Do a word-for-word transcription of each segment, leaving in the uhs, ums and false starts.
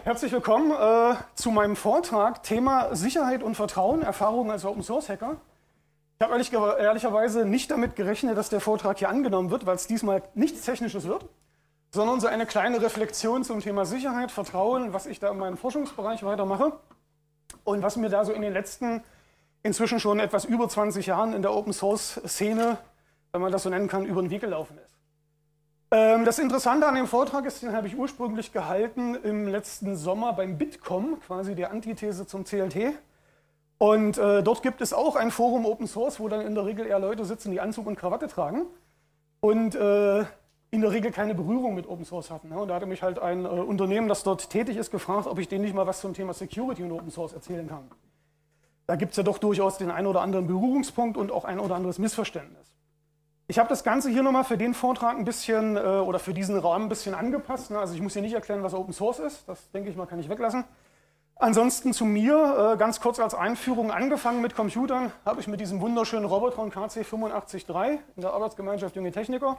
Herzlich willkommen äh, zu meinem Vortrag Thema Sicherheit und Vertrauen, Erfahrungen als Open-Source-Hacker. Ich habe ehrlich, ehrlicherweise nicht damit gerechnet, dass der Vortrag hier angenommen wird, weil es diesmal nichts Technisches wird, sondern so eine kleine Reflexion zum Thema Sicherheit, Vertrauen, was ich da in meinem Forschungsbereich weitermache und was mir da so in den letzten, inzwischen schon etwas über zwanzig Jahren in der Open-Source-Szene, wenn man das so nennen kann, über den Weg gelaufen ist. Ähm, das Interessante an dem Vortrag ist, den habe ich ursprünglich gehalten im letzten Sommer beim Bitkom, quasi der Antithese zum C L T. Und äh, dort gibt es auch ein Forum Open Source, wo dann in der Regel eher Leute sitzen, die Anzug und Krawatte tragen und äh, in der Regel keine Berührung mit Open Source hatten. Ne? Und da hatte mich halt ein äh, Unternehmen, das dort tätig ist, gefragt, ob ich denen nicht mal was zum Thema Security und Open Source erzählen kann. Da gibt es ja doch durchaus den einen oder anderen Berührungspunkt und auch ein oder anderes Missverständnis. Ich habe das Ganze hier nochmal für den Vortrag ein bisschen äh, oder für diesen Rahmen ein bisschen angepasst. Ne? Also ich muss hier nicht erklären, was Open Source ist. Das denke ich mal, kann ich weglassen. Ansonsten zu mir, äh, ganz kurz als Einführung, angefangen mit Computern, habe ich mit diesem wunderschönen Robotron K C fünfundachtzig drei in der Arbeitsgemeinschaft Junge Techniker,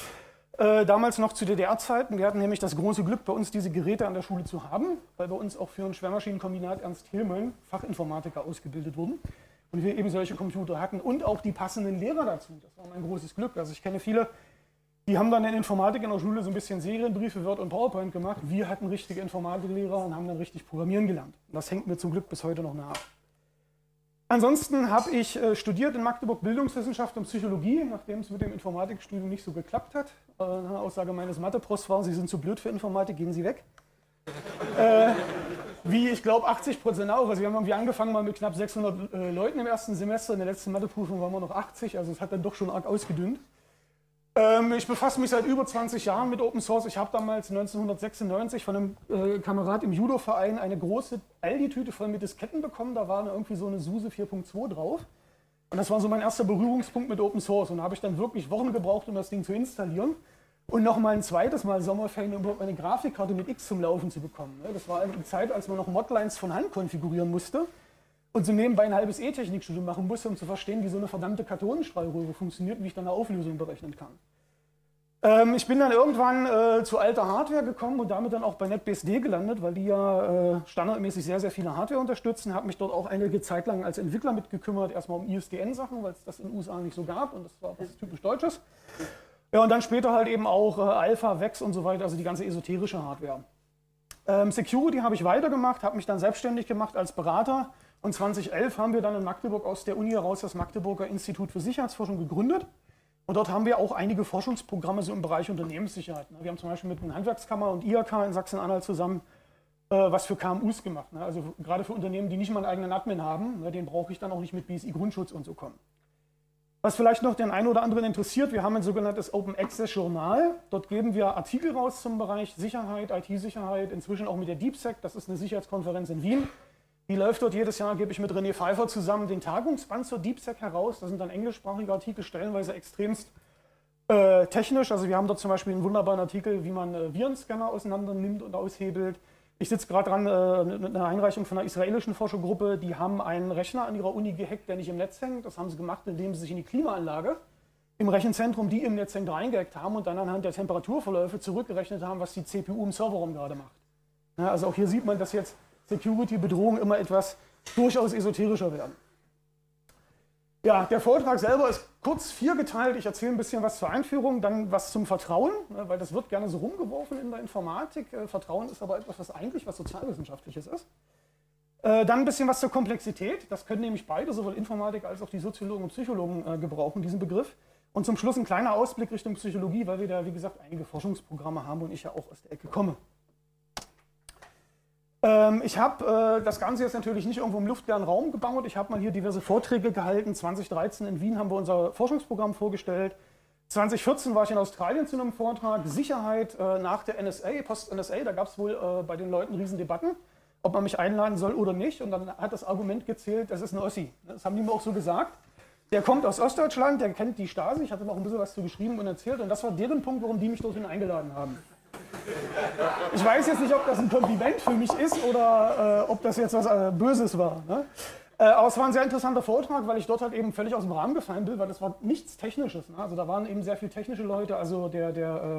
äh, damals noch zu D D R-Zeiten. Wir hatten nämlich das große Glück, bei uns diese Geräte an der Schule zu haben, weil bei uns auch für ein Schwermaschinenkombinat Ernst Thälmann Fachinformatiker ausgebildet wurden und wir eben solche Computer hatten und auch die passenden Lehrer dazu. Das war mein großes Glück. Also ich kenne viele, die haben dann in Informatik in der Schule so ein bisschen Serienbriefe, Word und PowerPoint gemacht. Wir hatten richtige Informatiklehrer und haben dann richtig Programmieren gelernt. Das hängt mir zum Glück bis heute noch nach. Ansonsten habe ich äh, studiert in Magdeburg Bildungswissenschaft und Psychologie, nachdem es mit dem Informatikstudium nicht so geklappt hat. Äh, eine Aussage meines Mathe-Profs war, Sie sind zu blöd für Informatik, gehen Sie weg. äh, wie ich glaube achtzig Prozent auch. Also wir haben irgendwie angefangen mal mit knapp sechshundert äh, Leuten im ersten Semester. In der letzten Matheprüfung waren wir noch achtzig, also es hat dann doch schon arg ausgedünnt. Ich befasse mich seit über zwanzig Jahren mit Open Source. Ich habe damals neunzehnhundertsechsundneunzig von einem äh, Kamerad im Judo-Verein eine große Aldi-Tüte voll mit Disketten bekommen. Da war irgendwie so eine SUSE vier Punkt zwei drauf. Und das war so mein erster Berührungspunkt mit Open Source. Und da habe ich dann wirklich Wochen gebraucht, um das Ding zu installieren. Und nochmal ein zweites Mal Sommerferien, um überhaupt eine Grafikkarte mit X zum Laufen zu bekommen. Das war eine Zeit, als man noch Modlines von Hand konfigurieren musste. Und so nebenbei ein halbes E-Technikstudium machen musste, um zu verstehen, wie so eine verdammte Kathodenstrahlröhre funktioniert und wie ich dann eine Auflösung berechnen kann. Ähm, ich bin dann irgendwann äh, zu alter Hardware gekommen und damit dann auch bei NetBSD gelandet, weil die ja äh, standardmäßig sehr, sehr viele Hardware unterstützen. Habe mich dort auch einige Zeit lang als Entwickler mitgekümmert, erstmal um I S D N-Sachen, weil es das in den U S A nicht so gab und das war was typisch Deutsches. Ja, und dann später halt eben auch äh, Alpha, Vex und so weiter, also die ganze esoterische Hardware. Ähm, Security habe ich weitergemacht, habe mich dann selbstständig gemacht als Berater. Und zweitausendelf haben wir dann in Magdeburg aus der Uni heraus das Magdeburger Institut für Sicherheitsforschung gegründet. Und dort haben wir auch einige Forschungsprogramme so im Bereich Unternehmenssicherheit. Wir haben zum Beispiel mit der Handwerkskammer und I H K in Sachsen-Anhalt zusammen äh, was für K M Us gemacht. Ne? Also gerade für Unternehmen, die nicht mal einen eigenen Admin haben, ne? Den brauche ich dann auch nicht mit B S I-Grundschutz und so kommen. Was vielleicht noch den einen oder anderen interessiert, wir haben ein sogenanntes Open Access Journal. Dort geben wir Artikel raus zum Bereich Sicherheit, I T-Sicherheit, inzwischen auch mit der DeepSec, das ist eine Sicherheitskonferenz in Wien. Die läuft dort jedes Jahr, gebe ich mit René Pfeiffer zusammen den Tagungsband zur DeepSec heraus. Das sind dann englischsprachige Artikel, stellenweise extremst äh, technisch. Also wir haben dort zum Beispiel einen wunderbaren Artikel, wie man äh, Virenscanner auseinander nimmt und aushebelt. Ich sitze gerade dran, äh, mit einer Einreichung von einer israelischen Forschergruppe. Die haben einen Rechner an ihrer Uni gehackt, der nicht im Netz hängt. Das haben sie gemacht, indem sie sich in die Klimaanlage im Rechenzentrum, die im Netz hängt, reingehackt haben und dann anhand der Temperaturverläufe zurückgerechnet haben, was die C P U im Serverraum gerade macht. Ja, also auch hier sieht man, dass jetzt Security-Bedrohungen immer etwas durchaus esoterischer werden. Ja, der Vortrag selber ist kurz viergeteilt. Ich erzähle ein bisschen was zur Einführung, dann was zum Vertrauen, weil das wird gerne so rumgeworfen in der Informatik. Vertrauen ist aber etwas, was eigentlich was Sozialwissenschaftliches ist. Dann ein bisschen was zur Komplexität. Das können nämlich beide, sowohl Informatik als auch die Soziologen und Psychologen gebrauchen, diesen Begriff. Und zum Schluss ein kleiner Ausblick Richtung Psychologie, weil wir da, wie gesagt, einige Forschungsprogramme haben und ich ja auch aus der Ecke komme. Ich habe äh, das Ganze jetzt natürlich nicht irgendwo im luftleeren Raum gebaut. Ich habe mal hier diverse Vorträge gehalten. zweitausenddreizehn in Wien haben wir unser Forschungsprogramm vorgestellt. zweitausendvierzehn war ich in Australien zu einem Vortrag. Sicherheit äh, nach der N S A, Post-N S A. Da gab es wohl äh, bei den Leuten Riesendebatten, ob man mich einladen soll oder nicht. Und dann hat das Argument gezählt, das ist ein Ossi. Das haben die mir auch so gesagt. Der kommt aus Ostdeutschland, der kennt die Stasi. Ich hatte auch ein bisschen was zu geschrieben und erzählt. Und das war deren Punkt, warum die mich dorthin eingeladen haben. Ich weiß jetzt nicht, ob das ein Kompliment für mich ist oder äh, ob das jetzt was äh, Böses war. Ne? Äh, aber es war ein sehr interessanter Vortrag, weil ich dort halt eben völlig aus dem Rahmen gefallen bin, weil das war nichts Technisches. Ne? Also da waren eben sehr viele technische Leute, also der, der, äh,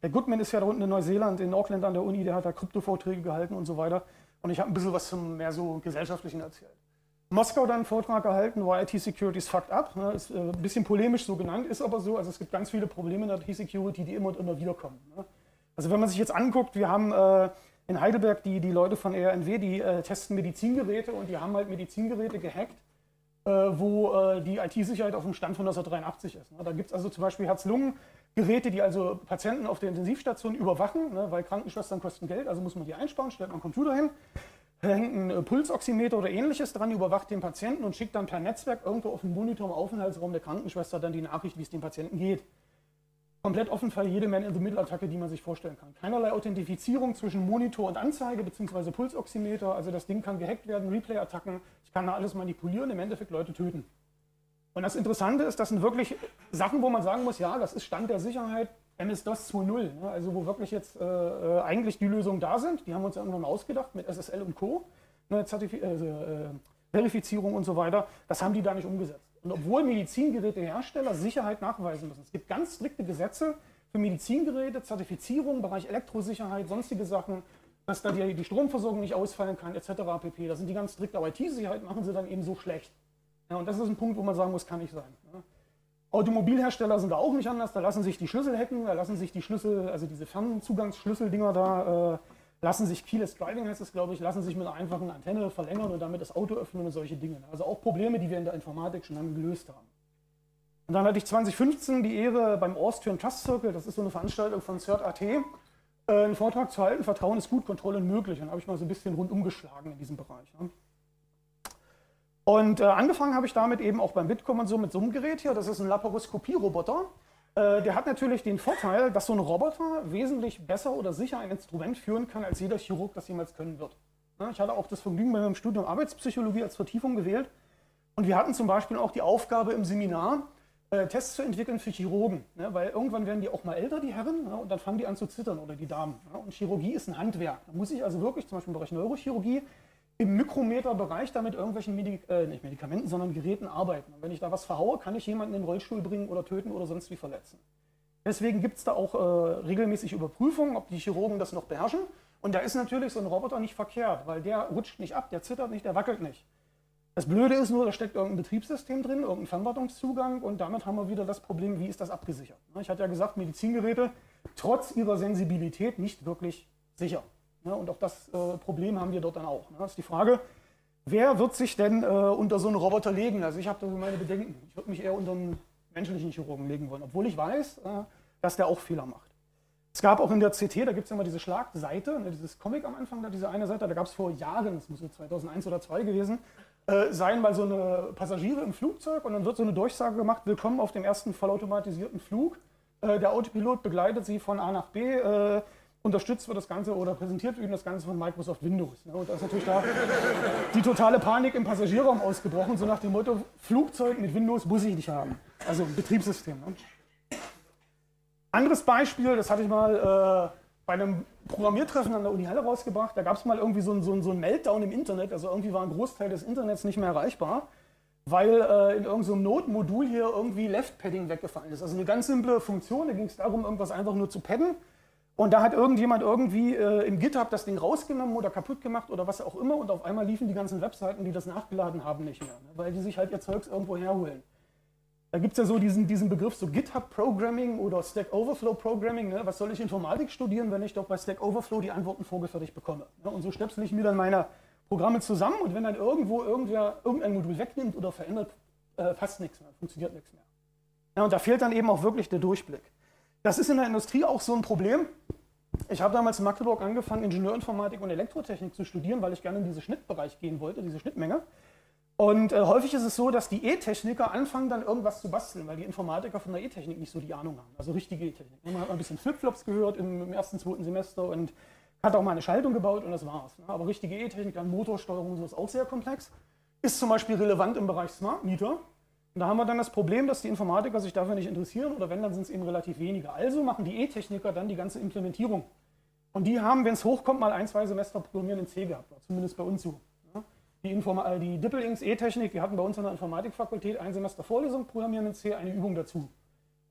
Der Goodman ist ja da unten in Neuseeland, in Auckland an der Uni, der hat da Krypto-Vorträge gehalten und so weiter. Und ich habe ein bisschen was zum mehr so gesellschaftlichen erzählt. Moskau dann einen Vortrag gehalten, war I T Security is fucked up. Ne, ist äh, ein bisschen polemisch so genannt, ist aber so. Also es gibt ganz viele Probleme in der I T Security, die immer und immer wieder kommen. Ne. Also wenn man sich jetzt anguckt, wir haben äh, in Heidelberg die, die Leute von R N W, die äh, testen Medizingeräte und die haben halt Medizingeräte gehackt, äh, wo äh, die I T-Sicherheit auf dem Stand von neunzehnhundertdreiundachtzig ist. Ne. Da gibt es also zum Beispiel Herz-Lungen-Geräte, die also Patienten auf der Intensivstation überwachen, ne, weil Krankenschwestern kosten Geld, also muss man die einsparen, stellt man einen Computer hin. Da hängt ein Pulsoximeter oder ähnliches dran, überwacht den Patienten und schickt dann per Netzwerk irgendwo auf den Monitor im Aufenthaltsraum der Krankenschwester dann die Nachricht, wie es dem Patienten geht. Komplett offen für jede Man-in-the-Middle-Attacke, die man sich vorstellen kann. Keinerlei Authentifizierung zwischen Monitor und Anzeige bzw. Pulsoximeter. Also das Ding kann gehackt werden, Replay-Attacken. Ich kann da alles manipulieren, im Endeffekt Leute töten. Und das Interessante ist, das sind wirklich Sachen, wo man sagen muss, ja, das ist Stand der Sicherheit M S-DOS zwei Punkt null, ne? Also wo wirklich jetzt äh, eigentlich die Lösungen da sind, die haben wir uns irgendwann mal ausgedacht mit S S L und Co., ne, Zertifi äh, äh, Verifizierung und so weiter, das haben die da nicht umgesetzt. Und obwohl Medizingerätehersteller Sicherheit nachweisen müssen, es gibt ganz strikte Gesetze für Medizingeräte, Zertifizierung, Bereich Elektrosicherheit, sonstige Sachen, dass da die, die Stromversorgung nicht ausfallen kann, et cetera pp. Da sind die ganz strikt, aber I T-Sicherheit machen sie dann eben so schlecht. Ja, und das ist ein Punkt, wo man sagen muss, kann nicht sein. Ne? Automobilhersteller sind da auch nicht anders, da lassen sich die Schlüssel hacken, da lassen sich die Schlüssel, also diese Fernzugangsschlüsseldinger da, äh, lassen sich, Keyless Driving heißt es, glaube ich, lassen sich mit einer einfachen Antenne verlängern und damit das Auto öffnen und solche Dinge. Also auch Probleme, die wir in der Informatik schon lange gelöst haben. Und dann hatte ich zwanzig fünfzehn die Ehre beim Austrian Trust Circle, das ist so eine Veranstaltung von CERT.at, äh, einen Vortrag zu halten, Vertrauen ist gut, Kontrolle möglich. Und da habe ich mal so ein bisschen rundum geschlagen in diesem Bereich. Ne? Und äh, angefangen habe ich damit eben auch beim Bitkom und so mit so einem Gerät hier. Das ist ein Laparoskopie-Roboter. Äh, der hat natürlich den Vorteil, dass so ein Roboter wesentlich besser oder sicher ein Instrument führen kann, als jeder Chirurg das jemals können wird. Ja, ich hatte auch das Vergnügen bei meinem Studium Arbeitspsychologie als Vertiefung gewählt. Und wir hatten zum Beispiel auch die Aufgabe im Seminar, äh, Tests zu entwickeln für Chirurgen. Ne? Weil irgendwann werden die auch mal älter, die Herren, ja, und dann fangen die an zu zittern oder die Damen. Ja? Und Chirurgie ist ein Handwerk. Da muss ich also wirklich, zum Beispiel im Bereich Neurochirurgie, im Mikrometerbereich da mit irgendwelchen Medik äh, nicht Medikamenten, sondern Geräten arbeiten. Und wenn ich da was verhaue, kann ich jemanden in den Rollstuhl bringen oder töten oder sonst wie verletzen. Deswegen gibt es da auch äh, regelmäßig Überprüfungen, ob die Chirurgen das noch beherrschen. Und da ist natürlich so ein Roboter nicht verkehrt, weil der rutscht nicht ab, der zittert nicht, der wackelt nicht. Das Blöde ist nur, da steckt irgendein Betriebssystem drin, irgendein Fernwartungszugang und damit haben wir wieder das Problem, wie ist das abgesichert. Ich hatte ja gesagt, Medizingeräte trotz ihrer Sensibilität nicht wirklich sicher. Ja, und auch das äh, Problem haben wir dort dann auch. Ne? Das ist die Frage, wer wird sich denn äh, unter so einen Roboter legen? Also ich habe da meine Bedenken. Ich würde mich eher unter einen menschlichen Chirurgen legen wollen, obwohl ich weiß, äh, dass der auch Fehler macht. Es gab auch in der C T, da gibt es ja immer diese Schlagseite, ne, dieses Comic am Anfang, da diese eine Seite, da gab es vor Jahren, das muss so zweitausendeins oder zweitausendzwei gewesen, äh, seien mal so eine Passagiere im Flugzeug und dann wird so eine Durchsage gemacht, willkommen auf dem ersten vollautomatisierten Flug. Äh, der Autopilot begleitet Sie von A nach B, äh, unterstützt wird das Ganze oder präsentiert wird das Ganze von Microsoft Windows. Und da ist natürlich da die totale Panik im Passagierraum ausgebrochen, so nach dem Motto, Flugzeug mit Windows muss ich nicht haben. Also ein Betriebssystem. Ne? Anderes Beispiel, das hatte ich mal äh, bei einem Programmiertreffen an der Uni Halle rausgebracht. Da gab es mal irgendwie so einen so so ein Meltdown im Internet, also irgendwie war ein Großteil des Internets nicht mehr erreichbar, weil äh, in irgendeinem so Node-Modul hier irgendwie Left-Padding weggefallen ist. Also eine ganz simple Funktion, da ging es darum, irgendwas einfach nur zu padden. Und da hat irgendjemand irgendwie äh, im GitHub das Ding rausgenommen oder kaputt gemacht oder was auch immer und auf einmal liefen die ganzen Webseiten, die das nachgeladen haben, nicht mehr, ne? Weil die sich halt ihr Zeugs irgendwo herholen. Da gibt es ja so diesen, diesen Begriff so GitHub-Programming oder Stack Overflow-Programming. Ne? Was soll ich Informatik studieren, wenn ich doch bei Stack Overflow die Antworten vorgefertigt bekomme? Ne? Und so stöpsel ich mir dann meine Programme zusammen und wenn dann irgendwo irgendwer irgendein Modul wegnimmt oder verändert, äh, passt nichts mehr, funktioniert nichts mehr. Ja, und da fehlt dann eben auch wirklich der Durchblick. Das ist in der Industrie auch so ein Problem. Ich habe damals in Magdeburg angefangen, Ingenieurinformatik und Elektrotechnik zu studieren, weil ich gerne in diesen Schnittbereich gehen wollte, diese Schnittmenge. Und äh, häufig ist es so, dass die E-Techniker anfangen, dann irgendwas zu basteln, weil die Informatiker von der E-Technik nicht so die Ahnung haben. Also richtige E-Technik. Man hat mal ein bisschen Flipflops gehört im, im ersten, zweiten Semester und hat auch mal eine Schaltung gebaut und das war's. Ne? Aber richtige E-Technik, dann Motorsteuerung, so ist auch sehr komplex. Ist zum Beispiel relevant im Bereich Smart Meter. Und da haben wir dann das Problem, dass die Informatiker sich dafür nicht interessieren oder wenn, dann sind es eben relativ wenige. Also machen die E-Techniker dann die ganze Implementierung. Und die haben, wenn es hochkommt, mal ein, zwei Semester Programmieren in C gehabt. Zumindest bei uns so. Die, Informa die Dippelings E-Technik, wir hatten bei uns an der Informatikfakultät ein Semester Vorlesung Programmieren in C, eine Übung dazu. Und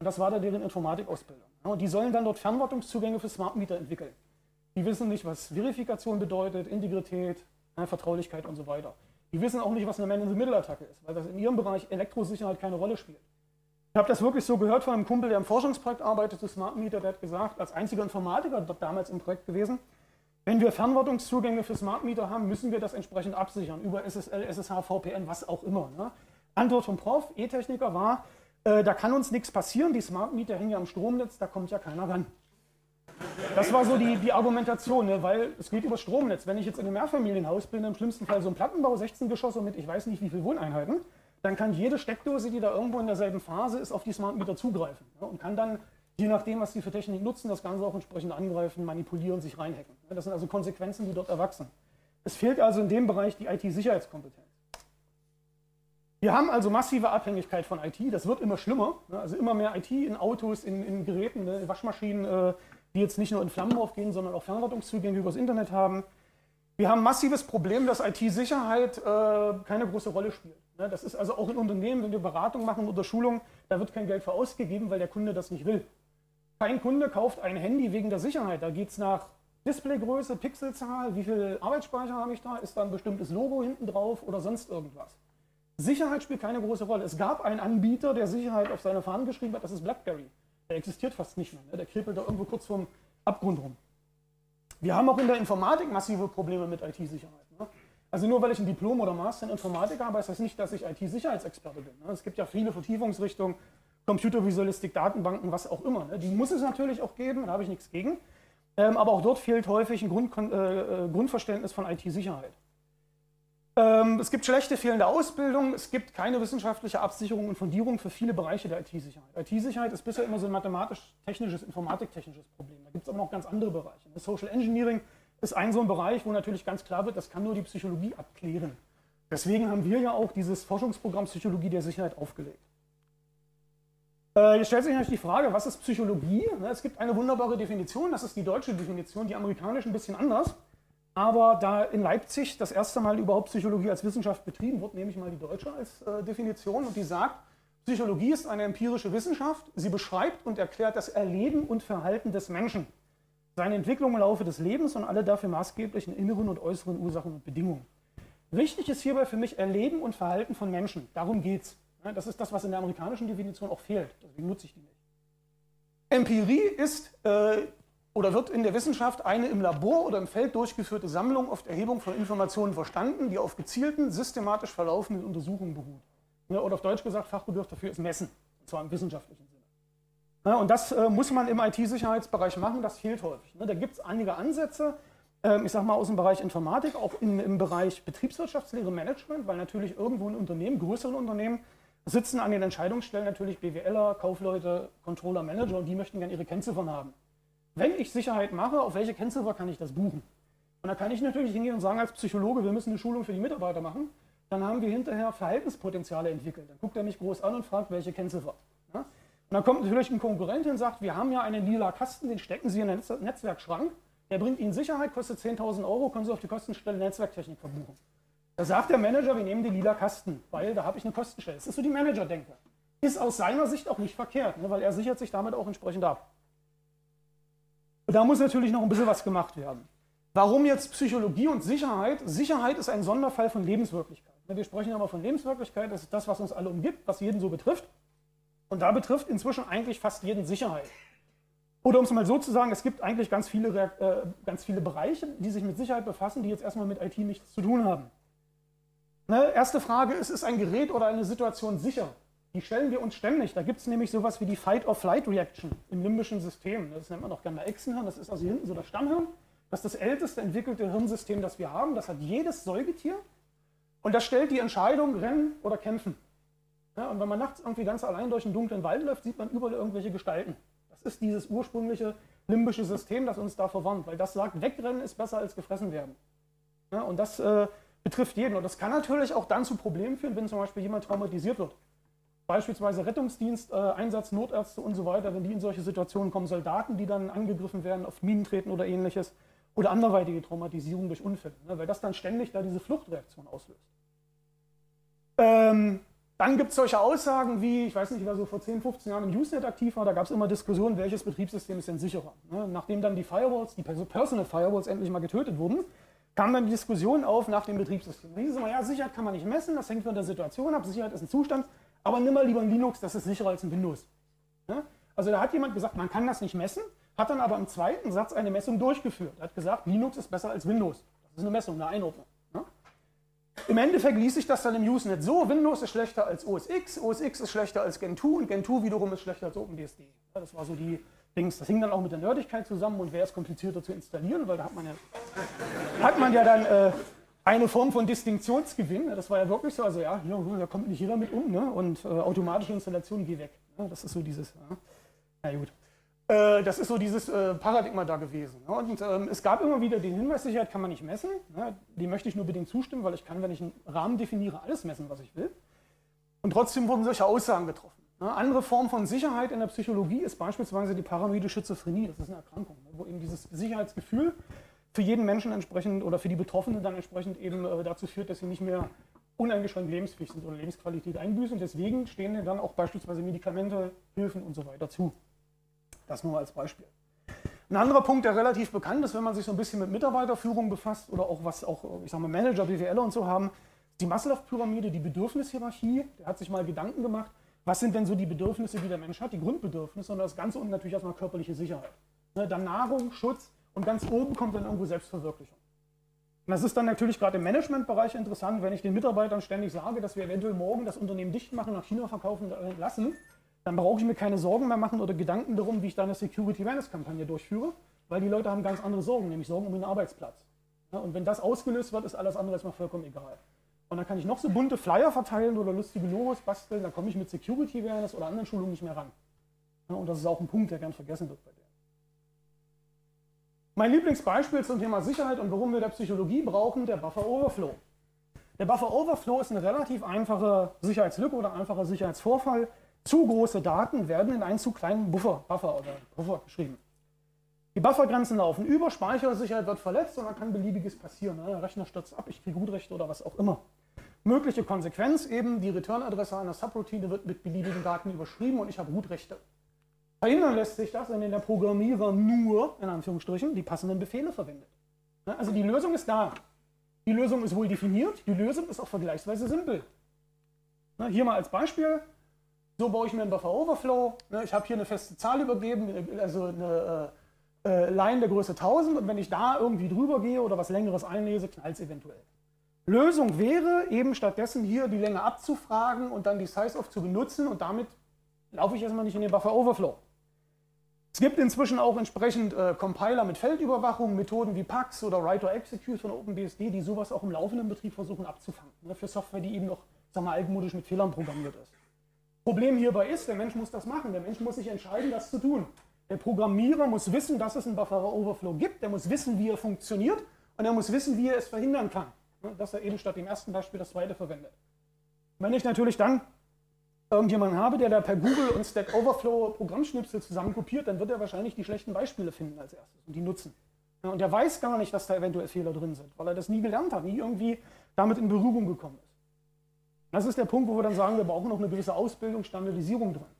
Und das war da deren Informatikausbildung. Ja, und die sollen dann dort Fernwartungszugänge für Smart Meter entwickeln. Die wissen nicht, was Verifikation bedeutet, Integrität, ja, Vertraulichkeit und so weiter. Die wissen auch nicht, was eine Man-in-the-Middle-Attacke ist, weil das in ihrem Bereich Elektrosicherheit keine Rolle spielt. Ich habe das wirklich so gehört von einem Kumpel, der im Forschungsprojekt arbeitete, Smart Meter, der hat gesagt, als einziger Informatiker dort damals im Projekt gewesen, wenn wir Fernwartungszugänge für Smart Meter haben, müssen wir das entsprechend absichern, über S S L, S S H, V P N, was auch immer. Ne? Antwort vom Prof, E-Techniker war, äh, da kann uns nichts passieren, die Smart Meter hängen ja am Stromnetz, da kommt ja keiner ran. Das war so die, die Argumentation, ne? Weil es geht über Stromnetz. Wenn ich jetzt in einem Mehrfamilienhaus bin, im schlimmsten Fall so ein Plattenbau, sechzehn Geschosse mit ich weiß nicht wie viel Wohneinheiten, dann kann jede Steckdose, die da irgendwo in derselben Phase ist, auf die Smart Meter zugreifen. Ne? Und kann dann, je nachdem, was die für Technik nutzen, das Ganze auch entsprechend angreifen, manipulieren, sich reinhacken. Ne? Das sind also Konsequenzen, die dort erwachsen. Es fehlt also in dem Bereich die I T-Sicherheitskompetenz. Wir haben also massive Abhängigkeit von I T, das wird immer schlimmer. Ne? Also immer mehr I T in Autos, in, in Geräten, ne? Waschmaschinen, äh, die jetzt nicht nur in Flammen aufgehen, sondern auch Fernwartungszugänge übers Internet haben. Wir haben ein massives Problem, dass I T-Sicherheit äh, keine große Rolle spielt. Ne? Das ist also auch in Unternehmen, wenn wir Beratung machen oder Schulung, da wird kein Geld für ausgegeben, weil der Kunde das nicht will. Kein Kunde kauft ein Handy wegen der Sicherheit. Da geht es nach Displaygröße, Pixelzahl, wie viel Arbeitsspeicher habe ich da, ist da ein bestimmtes Logo hinten drauf oder sonst irgendwas. Sicherheit spielt keine große Rolle. Es gab einen Anbieter, der Sicherheit auf seine Fahnen geschrieben hat, das ist BlackBerry. Der existiert fast nicht mehr. Ne? Der kribbelt da irgendwo kurz vorm Abgrund rum. Wir haben auch in der Informatik massive Probleme mit I T-Sicherheit. Ne? Also nur weil ich ein Diplom oder Master in Informatik habe, heißt das nicht, dass ich I T-Sicherheitsexperte bin. Ne? Es gibt ja viele Vertiefungsrichtungen, Computervisualistik, Datenbanken, was auch immer. Ne? Die muss es natürlich auch geben, da habe ich nichts gegen. Ähm, aber auch dort fehlt häufig ein Grund, äh, Grundverständnis von I T-Sicherheit. Ähm, es gibt schlechte, fehlende Ausbildung, es gibt keine wissenschaftliche Absicherung und Fundierung für viele Bereiche der I T-Sicherheit. I T-Sicherheit ist bisher immer so ein mathematisch-technisches, informatiktechnisches Problem. Da gibt es aber noch ganz andere Bereiche. Das Social Engineering ist ein so ein Bereich, wo natürlich ganz klar wird, das kann nur die Psychologie abklären. Deswegen haben wir ja auch dieses Forschungsprogramm Psychologie der Sicherheit aufgelegt. Äh, jetzt stellt sich natürlich die Frage, was ist Psychologie? Es gibt eine wunderbare Definition, das ist die deutsche Definition, die amerikanische ein bisschen anders. Aber da in Leipzig das erste Mal überhaupt Psychologie als Wissenschaft betrieben wird, nehme ich mal die deutsche als äh, Definition und die sagt, Psychologie ist eine empirische Wissenschaft, sie beschreibt und erklärt das Erleben und Verhalten des Menschen, seine Entwicklung im Laufe des Lebens und alle dafür maßgeblichen inneren und äußeren Ursachen und Bedingungen. Wichtig ist hierbei für mich Erleben und Verhalten von Menschen, darum geht es. Das ist das, was in der amerikanischen Definition auch fehlt, deswegen nutze ich die nicht. Empirie ist äh, oder wird in der Wissenschaft eine im Labor oder im Feld durchgeführte Sammlung auf Erhebung von Informationen verstanden, die auf gezielten, systematisch verlaufenden Untersuchungen beruht. Ja, oder auf Deutsch gesagt, Fachbegriff dafür ist Messen, und zwar im wissenschaftlichen Sinne. Ja, und das äh, muss man im I T-Sicherheitsbereich machen, das fehlt häufig. Ne, da gibt es einige Ansätze, äh, ich sage mal aus dem Bereich Informatik, auch in, im Bereich Betriebswirtschaftslehre, Management, weil natürlich irgendwo in Unternehmen, größeren Unternehmen, sitzen an den Entscheidungsstellen natürlich BWLer, Kaufleute, Controller, Manager und die möchten gerne ihre Kennziffern haben. Wenn ich Sicherheit mache, auf welche Kennziffer kann ich das buchen? Und da kann ich natürlich hingehen und sagen als Psychologe, wir müssen eine Schulung für die Mitarbeiter machen. Dann haben wir hinterher Verhaltenspotenziale entwickelt. Dann guckt er mich groß an und fragt, welche Kennziffer. Ja? Und dann kommt natürlich ein Konkurrent und sagt, wir haben ja einen lila Kasten, den stecken Sie in den Netz Netzwerkschrank. Der bringt Ihnen Sicherheit, kostet zehntausend Euro, können Sie auf die Kostenstelle Netzwerktechnik verbuchen. Da sagt der Manager, wir nehmen den lila Kasten, weil da habe ich eine Kostenstelle. Das ist so die Manager-Denke. Ist aus seiner Sicht auch nicht verkehrt, ne? Weil er sichert sich damit auch entsprechend ab. Da muss natürlich noch ein bisschen was gemacht werden. Warum jetzt Psychologie und Sicherheit? Sicherheit ist ein Sonderfall von Lebenswirklichkeit. Wir sprechen aber von Lebenswirklichkeit, das ist das, was uns alle umgibt, was jeden so betrifft. Und da betrifft inzwischen eigentlich fast jeden Sicherheit. Oder um es mal so zu sagen, es gibt eigentlich ganz viele, äh, ganz viele Bereiche, die sich mit Sicherheit befassen, die jetzt erstmal mit I T nichts zu tun haben. Ne, erste Frage ist, ist ein Gerät oder eine Situation sicher? Die stellen wir uns ständig. Da gibt es nämlich sowas wie die Fight-or-Flight-Reaction im limbischen System. Das nennt man auch gerne mal Echsenhirn. Das ist also hier hinten so das Stammhirn. Das ist das älteste entwickelte Hirnsystem, das wir haben. Das hat jedes Säugetier. Und das stellt die Entscheidung, rennen oder kämpfen. Ja, und wenn man nachts irgendwie ganz allein durch einen dunklen Wald läuft, sieht man überall irgendwelche Gestalten. Das ist dieses ursprüngliche limbische System, das uns da verwarnt. Weil das sagt, wegrennen ist besser als gefressen werden. Ja, und das äh, betrifft jeden. Und das kann natürlich auch dann zu Problemen führen, wenn zum Beispiel jemand traumatisiert wird. Beispielsweise Rettungsdienst, äh, Einsatz, Notärzte und so weiter, wenn die in solche Situationen kommen, Soldaten, die dann angegriffen werden, auf Minen treten oder ähnliches, oder anderweitige Traumatisierung durch Unfälle, ne, weil das dann ständig da diese Fluchtreaktion auslöst. Ähm, Dann gibt es solche Aussagen wie, ich weiß nicht, wer so vor zehn, fünfzehn Jahren im Usenet aktiv war, da gab es immer Diskussionen, welches Betriebssystem ist denn sicherer. Ne? Nachdem dann die Firewalls, die Personal Firewalls endlich mal getötet wurden, kam dann die Diskussion auf nach dem Betriebssystem. Da hieß es immer, ja, Sicherheit kann man nicht messen, das hängt von der Situation ab, Sicherheit ist ein Zustand, aber nimm mal lieber ein Linux, das ist sicherer als ein Windows. Ne? Also da hat jemand gesagt, man kann das nicht messen, hat dann aber im zweiten Satz eine Messung durchgeführt. Er hat gesagt, Linux ist besser als Windows. Das ist eine Messung, eine Einordnung. Ne? Im Endeffekt ließ sich das dann im Usenet so, Windows ist schlechter als O S X, O S X ist schlechter als Gentoo und Gentoo wiederum ist schlechter als OpenBSD. Ja, das war so die Dings. Das hing dann auch mit der Nerdigkeit zusammen und wäre es komplizierter zu installieren, weil da hat man ja, hat man ja dann äh, eine Form von Distinktionsgewinn. Das war ja wirklich so, also ja, hier, da kommt nicht jeder mit um, ne? Und äh, automatische Installation, geh weg. Ne? Das ist so dieses, ja. Na gut. Äh, das ist so dieses äh, Paradigma da gewesen. Ne? Und ähm, es gab immer wieder den Hinweis, Sicherheit kann man nicht messen. Ne? Die möchte ich nur bedingt zustimmen, weil ich kann, wenn ich einen Rahmen definiere, alles messen, was ich will. Und trotzdem wurden solche Aussagen getroffen. Ne? Andere Form von Sicherheit in der Psychologie ist beispielsweise die paranoide Schizophrenie. Das ist eine Erkrankung, ne? Wo eben dieses Sicherheitsgefühl für jeden Menschen entsprechend oder für die Betroffenen dann entsprechend eben äh, dazu führt, dass sie nicht mehr uneingeschränkt lebensfähig sind oder Lebensqualität einbüßen. Und deswegen stehen dann auch beispielsweise Medikamente, Hilfen und so weiter zu. Das nur als Beispiel. Ein anderer Punkt, der relativ bekannt ist, wenn man sich so ein bisschen mit Mitarbeiterführung befasst oder auch was auch, ich sag mal, Manager, B W Ler und so haben, die Maslow-Pyramide, die Bedürfnishierarchie, der hat sich mal Gedanken gemacht, was sind denn so die Bedürfnisse, die der Mensch hat, die Grundbedürfnisse und das Ganze und natürlich erstmal körperliche Sicherheit. Ne, dann Nahrung, Schutz und ganz oben kommt dann irgendwo Selbstverwirklichung. Und das ist dann natürlich gerade im Managementbereich interessant, wenn ich den Mitarbeitern ständig sage, dass wir eventuell morgen das Unternehmen dicht machen, nach China verkaufen lassen, dann brauche ich mir keine Sorgen mehr machen oder Gedanken darum, wie ich da eine Security-Awareness-Kampagne durchführe, weil die Leute haben ganz andere Sorgen, nämlich Sorgen um den Arbeitsplatz. Ja, und wenn das ausgelöst wird, ist alles andere erstmal vollkommen egal. Und dann kann ich noch so bunte Flyer verteilen oder lustige Logos basteln, dann komme ich mit Security-Awareness oder anderen Schulungen nicht mehr ran. Ja, und das ist auch ein Punkt, der gern vergessen wird bei denen. Mein Lieblingsbeispiel zum Thema Sicherheit und warum wir der Psychologie brauchen, der Buffer Overflow. Der Buffer Overflow ist eine relativ einfache Sicherheitslücke oder einfacher Sicherheitsvorfall. Zu große Daten werden in einen zu kleinen Buffer, Buffer oder Buffer geschrieben. Die Buffergrenzen laufen über, Speichersicherheit wird verletzt und dann kann Beliebiges passieren. Der Rechner stürzt ab, ich kriege Gutrechte oder was auch immer. Mögliche Konsequenz eben, die Return-Adresse einer Subroutine wird mit beliebigen Daten überschrieben und ich habe Gutrechte. Verhindern lässt sich das, wenn der Programmierer nur, in Anführungsstrichen, die passenden Befehle verwendet. Also die Lösung ist da. Die Lösung ist wohl definiert, die Lösung ist auch vergleichsweise simpel. Hier mal als Beispiel. So baue ich mir einen Buffer Overflow. Ich habe hier eine feste Zahl übergeben, also eine äh, Line der Größe tausend und wenn ich da irgendwie drüber gehe oder was Längeres einlese, knallt es eventuell. Lösung wäre eben stattdessen hier die Länge abzufragen und dann die Size-Off zu benutzen und damit laufe ich erstmal nicht in den Buffer Overflow. Es gibt inzwischen auch entsprechend äh, Compiler mit Feldüberwachung, Methoden wie Pax oder Write-or-Execute von OpenBSD, die sowas auch im laufenden Betrieb versuchen abzufangen. Ne, für Software, die eben noch, sagen wir, altmodisch mit Fehlern programmiert ist. Problem hierbei ist, der Mensch muss das machen, der Mensch muss sich entscheiden, das zu tun. Der Programmierer muss wissen, dass es einen Buffer Overflow gibt, der muss wissen, wie er funktioniert und er muss wissen, wie er es verhindern kann. Dass er eben statt dem ersten Beispiel das zweite verwendet. Wenn ich natürlich dann irgendjemanden habe, der da per Google und Stack Overflow Programmschnipsel zusammenkopiert, dann wird er wahrscheinlich die schlechten Beispiele finden als erstes und die nutzen. Und der weiß gar nicht, dass da eventuell Fehler drin sind, weil er das nie gelernt hat, nie irgendwie damit in Berührung gekommen ist. Das ist der Punkt, wo wir dann sagen, wir brauchen noch eine gewisse Ausbildung, Standardisierung dran.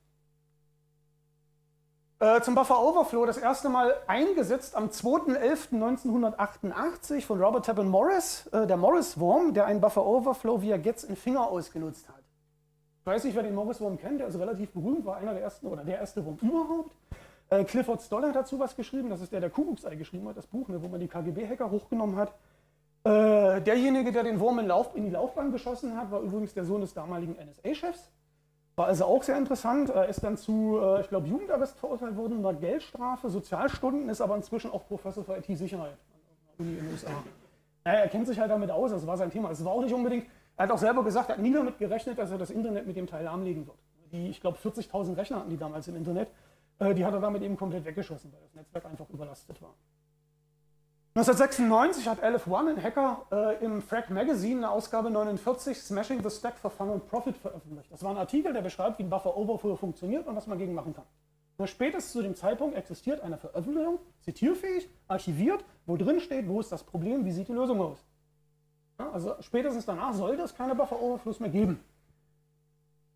Äh, zum Buffer Overflow das erste Mal eingesetzt am zweiter elfter neunzehnhundertachtundachtzig von Robert Tappan Morris, äh, der Morris-Wurm, der einen Buffer Overflow via Gets in Finger ausgenutzt hat. Ich weiß nicht, wer den Morris-Wurm kennt, der ist relativ berühmt, war einer der ersten oder der erste Wurm überhaupt. Äh, Clifford Stoll hat dazu was geschrieben, das ist der, der Kuckucksei geschrieben hat, das Buch, ne, wo man die K G B-Hacker hochgenommen hat. Äh, derjenige, der den Wurm in, Lauf, in die Laufbahn geschossen hat, war übrigens der Sohn des damaligen N S A-Chefs. War also auch sehr interessant. Er ist dann zu, äh, ich glaube, Jugendarrest verurteilt worden, war Geldstrafe, Sozialstunden, ist aber inzwischen auch Professor für I T-Sicherheit an der Uni in den U S A. Naja, er kennt sich halt damit aus, das war sein Thema. Es war auch nicht unbedingt, er hat auch selber gesagt, er hat nie damit gerechnet, dass er das Internet mit dem Teil lahmlegen wird. Die, ich glaube, vierzigtausend Rechner hatten die damals im Internet. Äh, die hat er damit eben komplett weggeschossen, weil das Netzwerk einfach überlastet war. neunzehnhundertsechsundneunzig hat Aleph One, ein Hacker, äh, im Frag Magazine, eine Ausgabe neunundvierzig, Smashing the Stack for Fun and Profit veröffentlicht. Das war ein Artikel, der beschreibt, wie ein Buffer Overflow funktioniert und was man gegen machen kann. Nur spätestens zu dem Zeitpunkt existiert eine Veröffentlichung, zitierfähig, archiviert, wo drin steht, wo ist das Problem, wie sieht die Lösung aus. Ja, also spätestens danach sollte es keine Buffer Overflows mehr geben.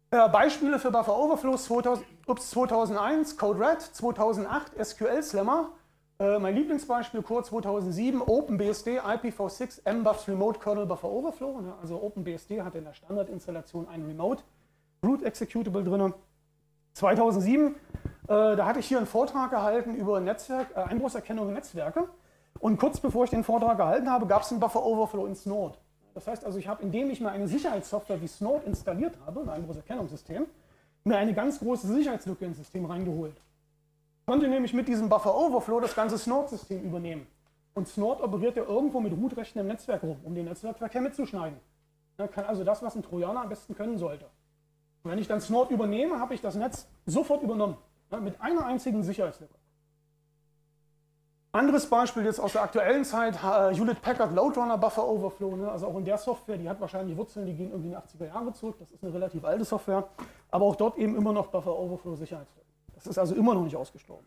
Äh, Beispiele für Buffer Overflows zweitausend, ups, zweitausendeins, Code Red, zweitausendacht, S Q L Slammer. Äh, mein Lieblingsbeispiel, Core zweitausendsieben, OpenBSD, I P v six, M BUFS Remote Kernel Buffer Overflow. Ne? Also OpenBSD hat in der Standardinstallation ein Remote Root Executable drin. zweitausendsieben, äh, da hatte ich hier einen Vortrag gehalten über Netzwerk, äh, Einbruchserkennung in Netzwerke. Und kurz bevor ich den Vortrag gehalten habe, gab es einen Buffer Overflow in Snort. Das heißt also, ich habe, indem ich mir eine Sicherheitssoftware wie Snort installiert habe, ein Einbruchserkennungssystem, mir eine ganz große Sicherheitslücke ins System reingeholt. Ich konnte nämlich mit diesem Buffer Overflow das ganze Snort-System übernehmen. Und Snort operiert ja irgendwo mit Root-Rechten im Netzwerk rum, um den Netzwerkverkehr mitzuschneiden. Er kann also das, was ein Trojaner am besten können sollte. Und wenn ich dann Snort übernehme, habe ich das Netz sofort übernommen, ja, mit einer einzigen Sicherheitslücke. Anderes Beispiel jetzt aus der aktuellen Zeit, uh, Hewlett Packard Loadrunner Buffer Overflow, ne? Also auch in der Software, die hat wahrscheinlich Wurzeln, die gehen irgendwie in die achtziger Jahre zurück, das ist eine relativ alte Software, aber auch dort eben immer noch Buffer Overflow Sicherheitslücken. Das ist also immer noch nicht ausgestorben.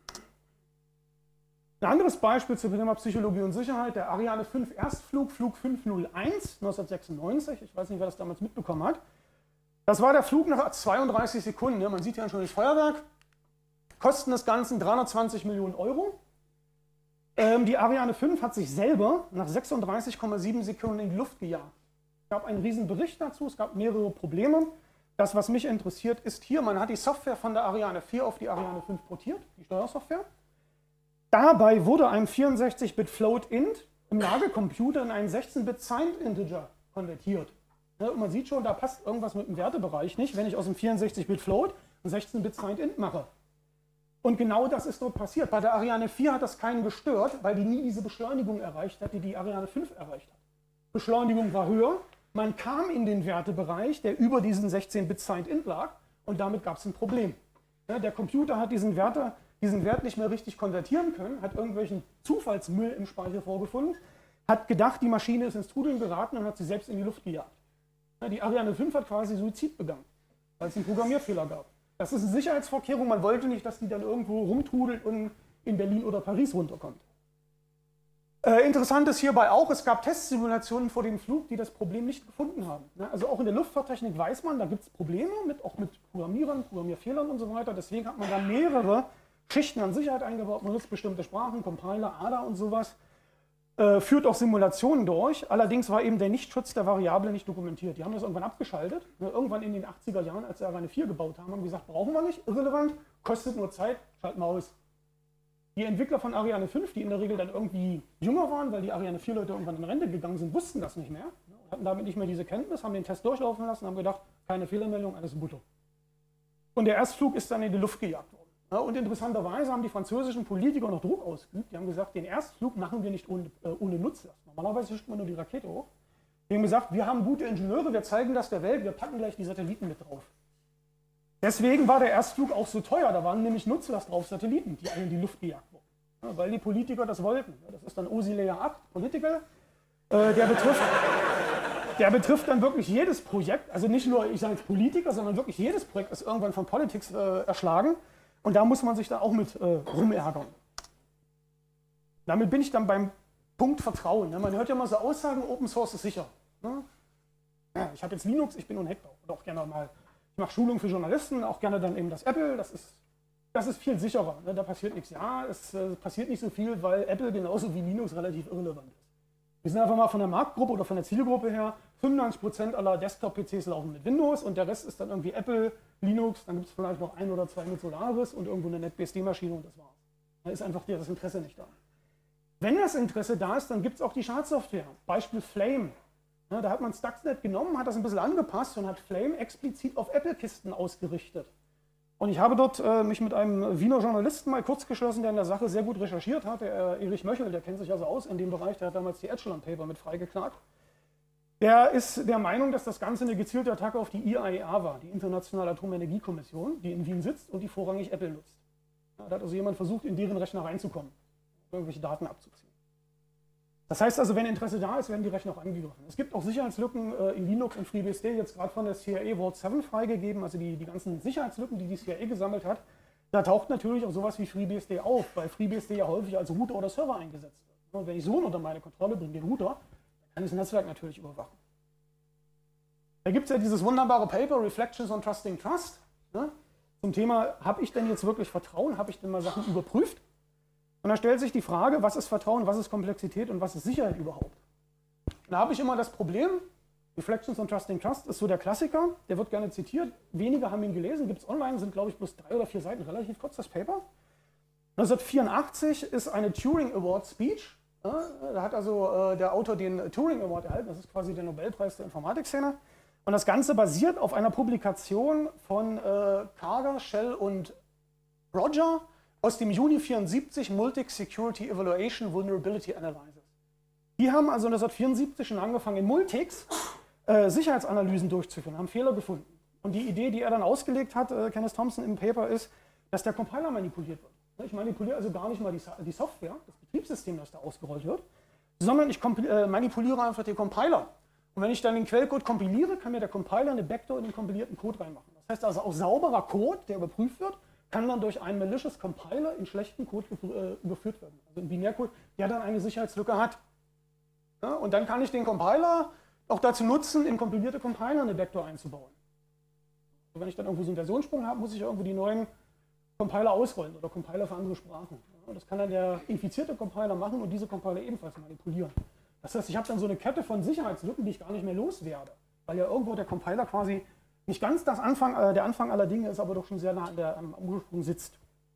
Ein anderes Beispiel zum Thema Psychologie und Sicherheit, der Ariane fünf Erstflug, Flug fünf null eins neunzehnhundertsechsundneunzig, ich weiß nicht, wer das damals mitbekommen hat. Das war der Flug nach zweiunddreißig Sekunden, ne? Man sieht ja schon das Feuerwerk, Kosten des Ganzen dreihundertzwanzig Millionen Euro. Ähm, die Ariane fünf hat sich selber nach sechsunddreißig Komma sieben Sekunden in die Luft gejagt. Es gab einen riesen Bericht dazu, es gab mehrere Probleme. Das, was mich interessiert, ist hier, man hat die Software von der Ariane vier auf die Ariane fünf portiert, die Steuersoftware. Dabei wurde ein vierundsechzig Bit Float-Int im Lagercomputer in einen sechzehn Bit Signed-Integer konvertiert. Ja, und man sieht schon, da passt irgendwas mit dem Wertebereich nicht, wenn ich aus dem vierundsechzig Bit Float ein sechzehn Bit Signed-Int mache. Und genau das ist dort passiert. Bei der Ariane vier hat das keinen gestört, weil die nie diese Beschleunigung erreicht hat, die die Ariane fünf erreicht hat. Beschleunigung war höher, man kam in den Wertebereich, der über diesen sechzehn Bit Signed-Int lag, und damit gab es ein Problem. Ja, der Computer hat diesen, Werte, diesen Wert nicht mehr richtig konvertieren können, hat irgendwelchen Zufallsmüll im Speicher vorgefunden, hat gedacht, die Maschine ist ins Trudeln geraten und hat sie selbst in die Luft gejagt. Ja, die Ariane fünf hat quasi Suizid begangen, weil es einen Programmierfehler gab. Das ist eine Sicherheitsvorkehrung, man wollte nicht, dass die dann irgendwo rumtrudelt und in Berlin oder Paris runterkommt. Äh, interessant ist hierbei auch, es gab Testsimulationen vor dem Flug, die das Problem nicht gefunden haben. Ja, also auch in der Luftfahrttechnik weiß man, da gibt es Probleme, mit, auch mit Programmierern, Programmierfehlern und so weiter. Deswegen hat man da mehrere Schichten an Sicherheit eingebaut, man nutzt bestimmte Sprachen, Compiler, A D A und sowas. Äh, führt auch Simulationen durch, allerdings war eben der Nichtschutz der Variable nicht dokumentiert. Die haben das irgendwann abgeschaltet. Irgendwann in den achtziger Jahren, als sie Ariane vier gebaut haben, haben gesagt, brauchen wir nicht, irrelevant, kostet nur Zeit, schalten wir aus. Die Entwickler von Ariane fünf, die in der Regel dann irgendwie jünger waren, weil die Ariane vier Leute irgendwann in Rente gegangen sind, wussten das nicht mehr, hatten damit nicht mehr diese Kenntnis, haben den Test durchlaufen lassen, haben gedacht, keine Fehlermeldung, alles Butter. Und der Erstflug ist dann in die Luft gejagt worden. Ja, und interessanterweise haben die französischen Politiker noch Druck ausgeübt. Die haben gesagt, den Erstflug machen wir nicht ohne, äh, ohne Nutzlast. Normalerweise schickt man nur die Rakete hoch. Die haben gesagt, wir haben gute Ingenieure, wir zeigen das der Welt, wir packen gleich die Satelliten mit drauf. Deswegen war der Erstflug auch so teuer. Da waren nämlich Nutzlast drauf Satelliten, die in die Luft gejagt wurden. Ja, weil die Politiker das wollten. Ja, das ist dann O S I Layer acht, Political. Äh, der, betrifft, der betrifft dann wirklich jedes Projekt. Also nicht nur, ich sage jetzt Politiker, sondern wirklich jedes Projekt ist irgendwann von Politics äh, erschlagen. Und da muss man sich da auch mit äh, rumärgern. Damit bin ich dann beim Punkt Vertrauen. Ne? Man hört ja mal so Aussagen, Open Source ist sicher. Ne? Ja, ich habe jetzt Linux, ich bin unhackbar. Oder auch gerne mal, ich mache Schulungen für Journalisten, auch gerne dann eben das Apple. Das ist, das ist viel sicherer. Ne? Da passiert nichts. Ja, es äh, passiert nicht so viel, weil Apple genauso wie Linux relativ irrelevant ist. Wir sind einfach mal von der Marktgruppe oder von der Zielgruppe her, fünfundneunzig Prozent aller Desktop-P Cs laufen mit Windows und der Rest ist dann irgendwie Apple, Linux, dann gibt es vielleicht noch ein oder zwei mit Solaris und irgendwo eine NetBSD-Maschine und das war's. Da ist einfach das Interesse nicht da. Wenn das Interesse da ist, dann gibt es auch die Schadsoftware. Beispiel Flame. Ja, da hat man Stuxnet genommen, hat das ein bisschen angepasst und hat Flame explizit auf Apple-Kisten ausgerichtet. Und ich habe dort äh, mich mit einem Wiener Journalisten mal kurz geschlossen, der in der Sache sehr gut recherchiert hat, der äh, Erich Möchel, der kennt sich also aus in dem Bereich, der hat damals die Echelon Paper mit freigeklagt. Der ist der Meinung, dass das Ganze eine gezielte Attacke auf die I A E A war, die Internationale Atomenergiekommission, die in Wien sitzt und die vorrangig Apple nutzt. Ja, da hat also jemand versucht, in deren Rechner reinzukommen, irgendwelche Daten abzuziehen. Das heißt also, wenn Interesse da ist, werden die Rechner auch angegriffen. Es gibt auch Sicherheitslücken äh, in Linux und FreeBSD, jetzt gerade von der C I A Vault sieben freigegeben, also die, die ganzen Sicherheitslücken, die die C I A gesammelt hat. Da taucht natürlich auch sowas wie FreeBSD auf, weil FreeBSD ja häufig als Router oder Server eingesetzt wird. Und wenn ich so unter meine Kontrolle bringe, den Router, dann kann ich das Netzwerk natürlich überwachen. Da gibt es ja dieses wunderbare Paper, Reflections on Trusting Trust, ne? Zum Thema, habe ich denn jetzt wirklich Vertrauen, habe ich denn mal Sachen überprüft? Und da stellt sich die Frage, was ist Vertrauen, was ist Komplexität und was ist Sicherheit überhaupt? Da habe ich immer das Problem, Reflections on Trusting Trust ist so der Klassiker, der wird gerne zitiert, wenige haben ihn gelesen, gibt es online, sind glaube ich bloß drei oder vier Seiten, relativ kurz das Paper. neunzehnhundertvierundachtzig ist eine Turing Award Speech, ja, da hat also äh, der Autor den Turing Award erhalten, das ist quasi der Nobelpreis der Informatikszene. Und das Ganze basiert auf einer Publikation von äh, Karger, Shell und Roger aus dem Juni vierundsiebzig, Multic-Security Evaluation Vulnerability Analysis. Die haben also neunzehnhundertvierundsiebzig schon angefangen, in Multics äh, Sicherheitsanalysen durchzuführen, haben Fehler gefunden. Und die Idee, die er dann ausgelegt hat, äh, Kenneth Thompson im Paper, ist, dass der Compiler manipuliert wird. Ich manipuliere also gar nicht mal die, die Software, das Betriebssystem, das da ausgerollt wird, sondern ich äh, manipuliere einfach den Compiler. Und wenn ich dann den Quellcode kompiliere, kann mir der Compiler eine Backdoor in den kompilierten Code reinmachen. Das heißt also auch sauberer Code, der überprüft wird, kann dann durch einen malicious Compiler in schlechten Code äh, überführt werden. Also in Binärcode, der dann eine Sicherheitslücke hat. Ja, und dann kann ich den Compiler auch dazu nutzen, in kompilierte Compiler eine Backdoor einzubauen. Also wenn ich dann irgendwo so einen Versionssprung habe, muss ich irgendwo die neuen Compiler ausrollen oder Compiler für andere Sprachen. Ja, das kann dann der infizierte Compiler machen und diese Compiler ebenfalls manipulieren. Das heißt, ich habe dann so eine Kette von Sicherheitslücken, die ich gar nicht mehr loswerde, weil ja irgendwo der Compiler quasi nicht ganz das Anfang, äh, der Anfang aller Dinge ist, aber doch schon sehr nah an der, am Ursprung sitzt.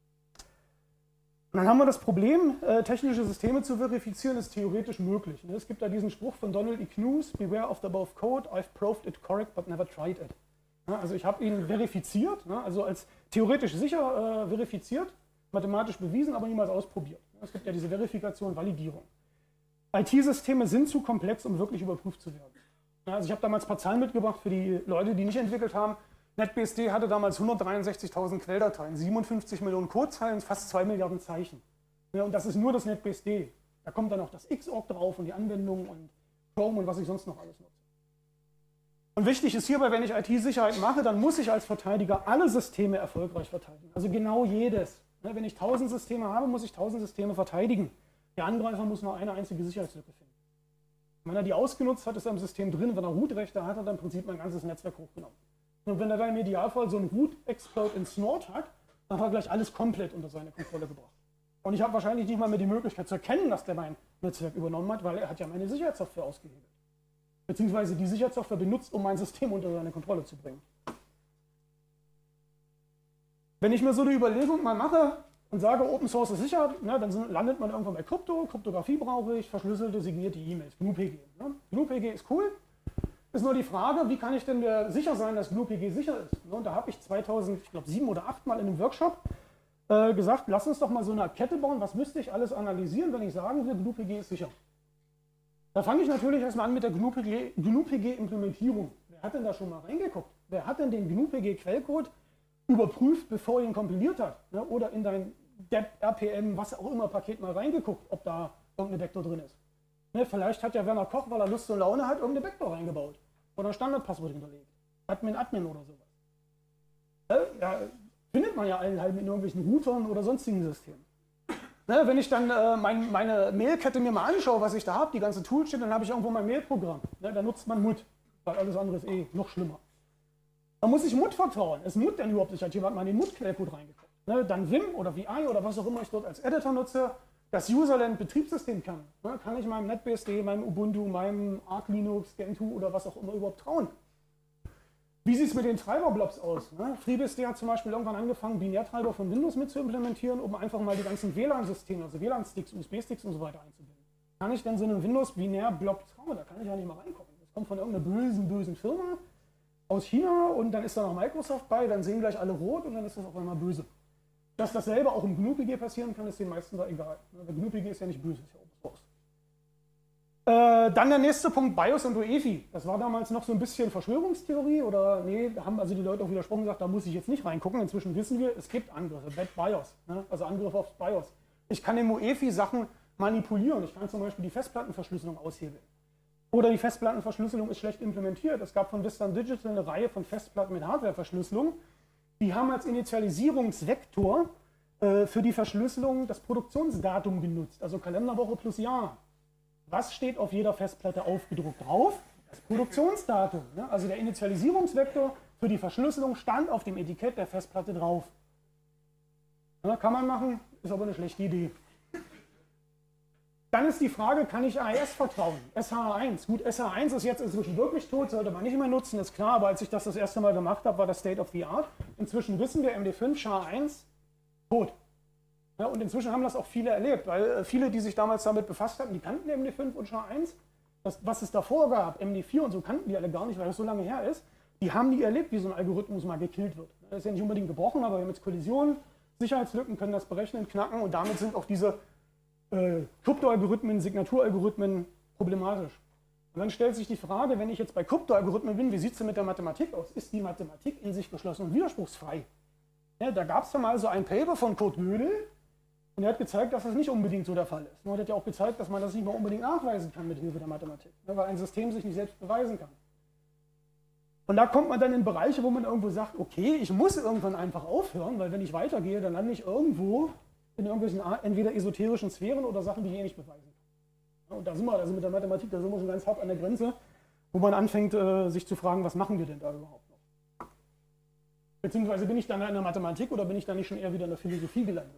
Und dann haben wir das Problem, äh, technische Systeme zu verifizieren, ist theoretisch möglich. Ne? Es gibt da diesen Spruch von Donald E. Knuth, beware of the above code, I've proved it correct, but never tried it. Ja, also ich habe ihn verifiziert, ne? Also als theoretisch sicher äh, verifiziert, mathematisch bewiesen, aber niemals ausprobiert. Es gibt ja diese Verifikation, Validierung. I T-Systeme sind zu komplex, um wirklich überprüft zu werden. Also ich habe damals ein paar Zahlen mitgebracht für die Leute, die nicht entwickelt haben. NetBSD hatte damals hundertdreiundsechzigtausend Quelldateien, siebenundfünfzig Millionen Codezeilen, fast zwei Milliarden Zeichen. Ja, und das ist nur das NetBSD. Da kommt dann auch das Xorg drauf und die Anwendungen und Chrome und was ich sonst noch alles nutze. Und wichtig ist hierbei, wenn ich I T-Sicherheit mache, dann muss ich als Verteidiger alle Systeme erfolgreich verteidigen. Also genau jedes. Wenn ich tausend Systeme habe, muss ich tausend Systeme verteidigen. Der Angreifer muss nur eine einzige Sicherheitslücke finden. Wenn er die ausgenutzt hat, ist er im System drin. Wenn er Root-Rechte hat, hat er im Prinzip mein ganzes Netzwerk hochgenommen. Und wenn er dann im Idealfall so einen Root-Exploit in Snort hat, dann hat er gleich alles komplett unter seine Kontrolle gebracht. Und ich habe wahrscheinlich nicht mal mehr die Möglichkeit zu erkennen, dass der mein Netzwerk übernommen hat, weil er hat ja meine Sicherheitssoftware ausgehebelt. Beziehungsweise die Sicherheitssoftware benutzt, um mein System unter seine Kontrolle zu bringen. Wenn ich mir so eine Überlegung mal mache und sage, Open Source ist sicher, ne, dann landet man irgendwann bei Krypto. Kryptographie brauche ich, verschlüsselte, signierte E-Mails, G N U P G. Ne? G N U P G ist cool. Ist nur die Frage, wie kann ich denn sicher sein, dass G N U P G sicher ist? Ne? Und da habe ich zweitausendsieben oder zweitausendacht mal in einem Workshop äh, gesagt, lass uns doch mal so eine Kette bauen. Was müsste ich alles analysieren, wenn ich sagen will, G N U P G ist sicher? Da fange ich natürlich erstmal an mit der G N U P G-Implementierung. Wer hat denn da schon mal reingeguckt? Wer hat denn den G N U P G-Quellcode überprüft, bevor er ihn kompiliert hat? Ne? Oder in dein Dep, R P M, was auch immer, Paket mal reingeguckt, ob da irgendeine Backdoor drin ist. Ne? Vielleicht hat ja Werner Koch, weil er Lust und Laune hat, irgendeine Backdoor reingebaut. Oder ein Standardpasswort hinterlegt. Admin, Admin oder sowas. Ja, findet man ja allenthalben in irgendwelchen Routern oder sonstigen Systemen. Ne, wenn ich dann äh, mein, meine Mailkette mir mal anschaue, was ich da habe, die ganze Tools steht, dann habe ich irgendwo mein Mailprogramm. Ne, da nutzt man Mut, weil alles andere ist eh noch schlimmer. Da muss ich Mut vertrauen. Ist Mut denn überhaupt nicht? Hat jemand mal in den Mut-Quellcode reingeguckt? Ne, dann Vim oder V I oder was auch immer ich dort als Editor nutze, das Userland-Betriebssystem kann. Ne, kann ich meinem NetBSD, meinem Ubuntu, meinem Arch Linux, Gentoo oder was auch immer überhaupt trauen? Wie sieht es mit den Treiberblobs aus? Ne? FreeBSD hat zum Beispiel irgendwann angefangen, Binärtreiber von Windows mit zu implementieren, um einfach mal die ganzen W LAN-Systeme, also W LAN-Sticks, U S B-Sticks und so weiter einzubinden. Kann ich denn so einen Windows-Binär-Blob trauen? Da kann ich ja nicht mal reingucken. Das kommt von irgendeiner bösen, bösen Firma aus China und dann ist da noch Microsoft bei, dann sehen gleich alle rot und dann ist das auf einmal böse. Dass dasselbe auch im G N U P G passieren kann, ist den meisten da egal. Der G N U P G ist ja nicht böse, ist ja Open Source. Äh, dann der nächste Punkt, BIOS und U E F I. Das war damals noch so ein bisschen Verschwörungstheorie oder nee, da haben also die Leute auch widersprochen und gesagt, da muss ich jetzt nicht reingucken. Inzwischen wissen wir, es gibt Angriffe, Bad BIOS, ne? Also Angriffe aufs BIOS. Ich kann im U E F I Sachen manipulieren. Ich kann zum Beispiel die Festplattenverschlüsselung aushebeln. Oder die Festplattenverschlüsselung ist schlecht implementiert. Es gab von Western Digital eine Reihe von Festplatten mit Hardwareverschlüsselung. Die haben als Initialisierungsvektor äh, für die Verschlüsselung das Produktionsdatum genutzt, also Kalenderwoche plus Jahr. Was steht auf jeder Festplatte aufgedruckt drauf? Das Produktionsdatum, ne? Also der Initialisierungsvektor für die Verschlüsselung stand auf dem Etikett der Festplatte drauf. Ja, kann man machen, ist aber eine schlechte Idee. Dann ist die Frage, kann ich A E S vertrauen? S H A eins. Gut, S H A eins ist jetzt inzwischen wirklich tot, sollte man nicht mehr nutzen, ist klar, aber als ich das das erste Mal gemacht habe, war das State of the Art. Inzwischen wissen wir, M D fünf, S H A eins, tot. Ja, und inzwischen haben das auch viele erlebt, weil viele, die sich damals damit befasst hatten, die kannten M D fünf und S H A eins. Das, was es davor gab, M D vier und so, kannten die alle gar nicht, weil das so lange her ist. Die haben nie erlebt, wie so ein Algorithmus mal gekillt wird. Das ist ja nicht unbedingt gebrochen, aber wir haben jetzt Kollisionen, Sicherheitslücken, können das berechnen, knacken und damit sind auch diese äh, Kryptoalgorithmen, Signaturalgorithmen problematisch. Und dann stellt sich die Frage, wenn ich jetzt bei Kryptoalgorithmen bin, wie sieht es denn mit der Mathematik aus? Ist die Mathematik in sich geschlossen und widerspruchsfrei? Ja, da gab es ja mal so ein Paper von Kurt Gödel und er hat gezeigt, dass das nicht unbedingt so der Fall ist. Und er hat ja auch gezeigt, dass man das nicht mal unbedingt nachweisen kann mit Hilfe der Mathematik, ne, weil ein System sich nicht selbst beweisen kann. Und da kommt man dann in Bereiche, wo man irgendwo sagt, okay, ich muss irgendwann einfach aufhören, weil wenn ich weitergehe, dann lande ich irgendwo in irgendwelchen entweder esoterischen Sphären oder Sachen, die ich eh nicht beweisen kann. Und da sind wir, also mit der Mathematik, da sind wir schon ganz hart an der Grenze, wo man anfängt, sich zu fragen, was machen wir denn da überhaupt noch? Beziehungsweise bin ich dann in der Mathematik oder bin ich dann nicht schon eher wieder in der Philosophie gelandet?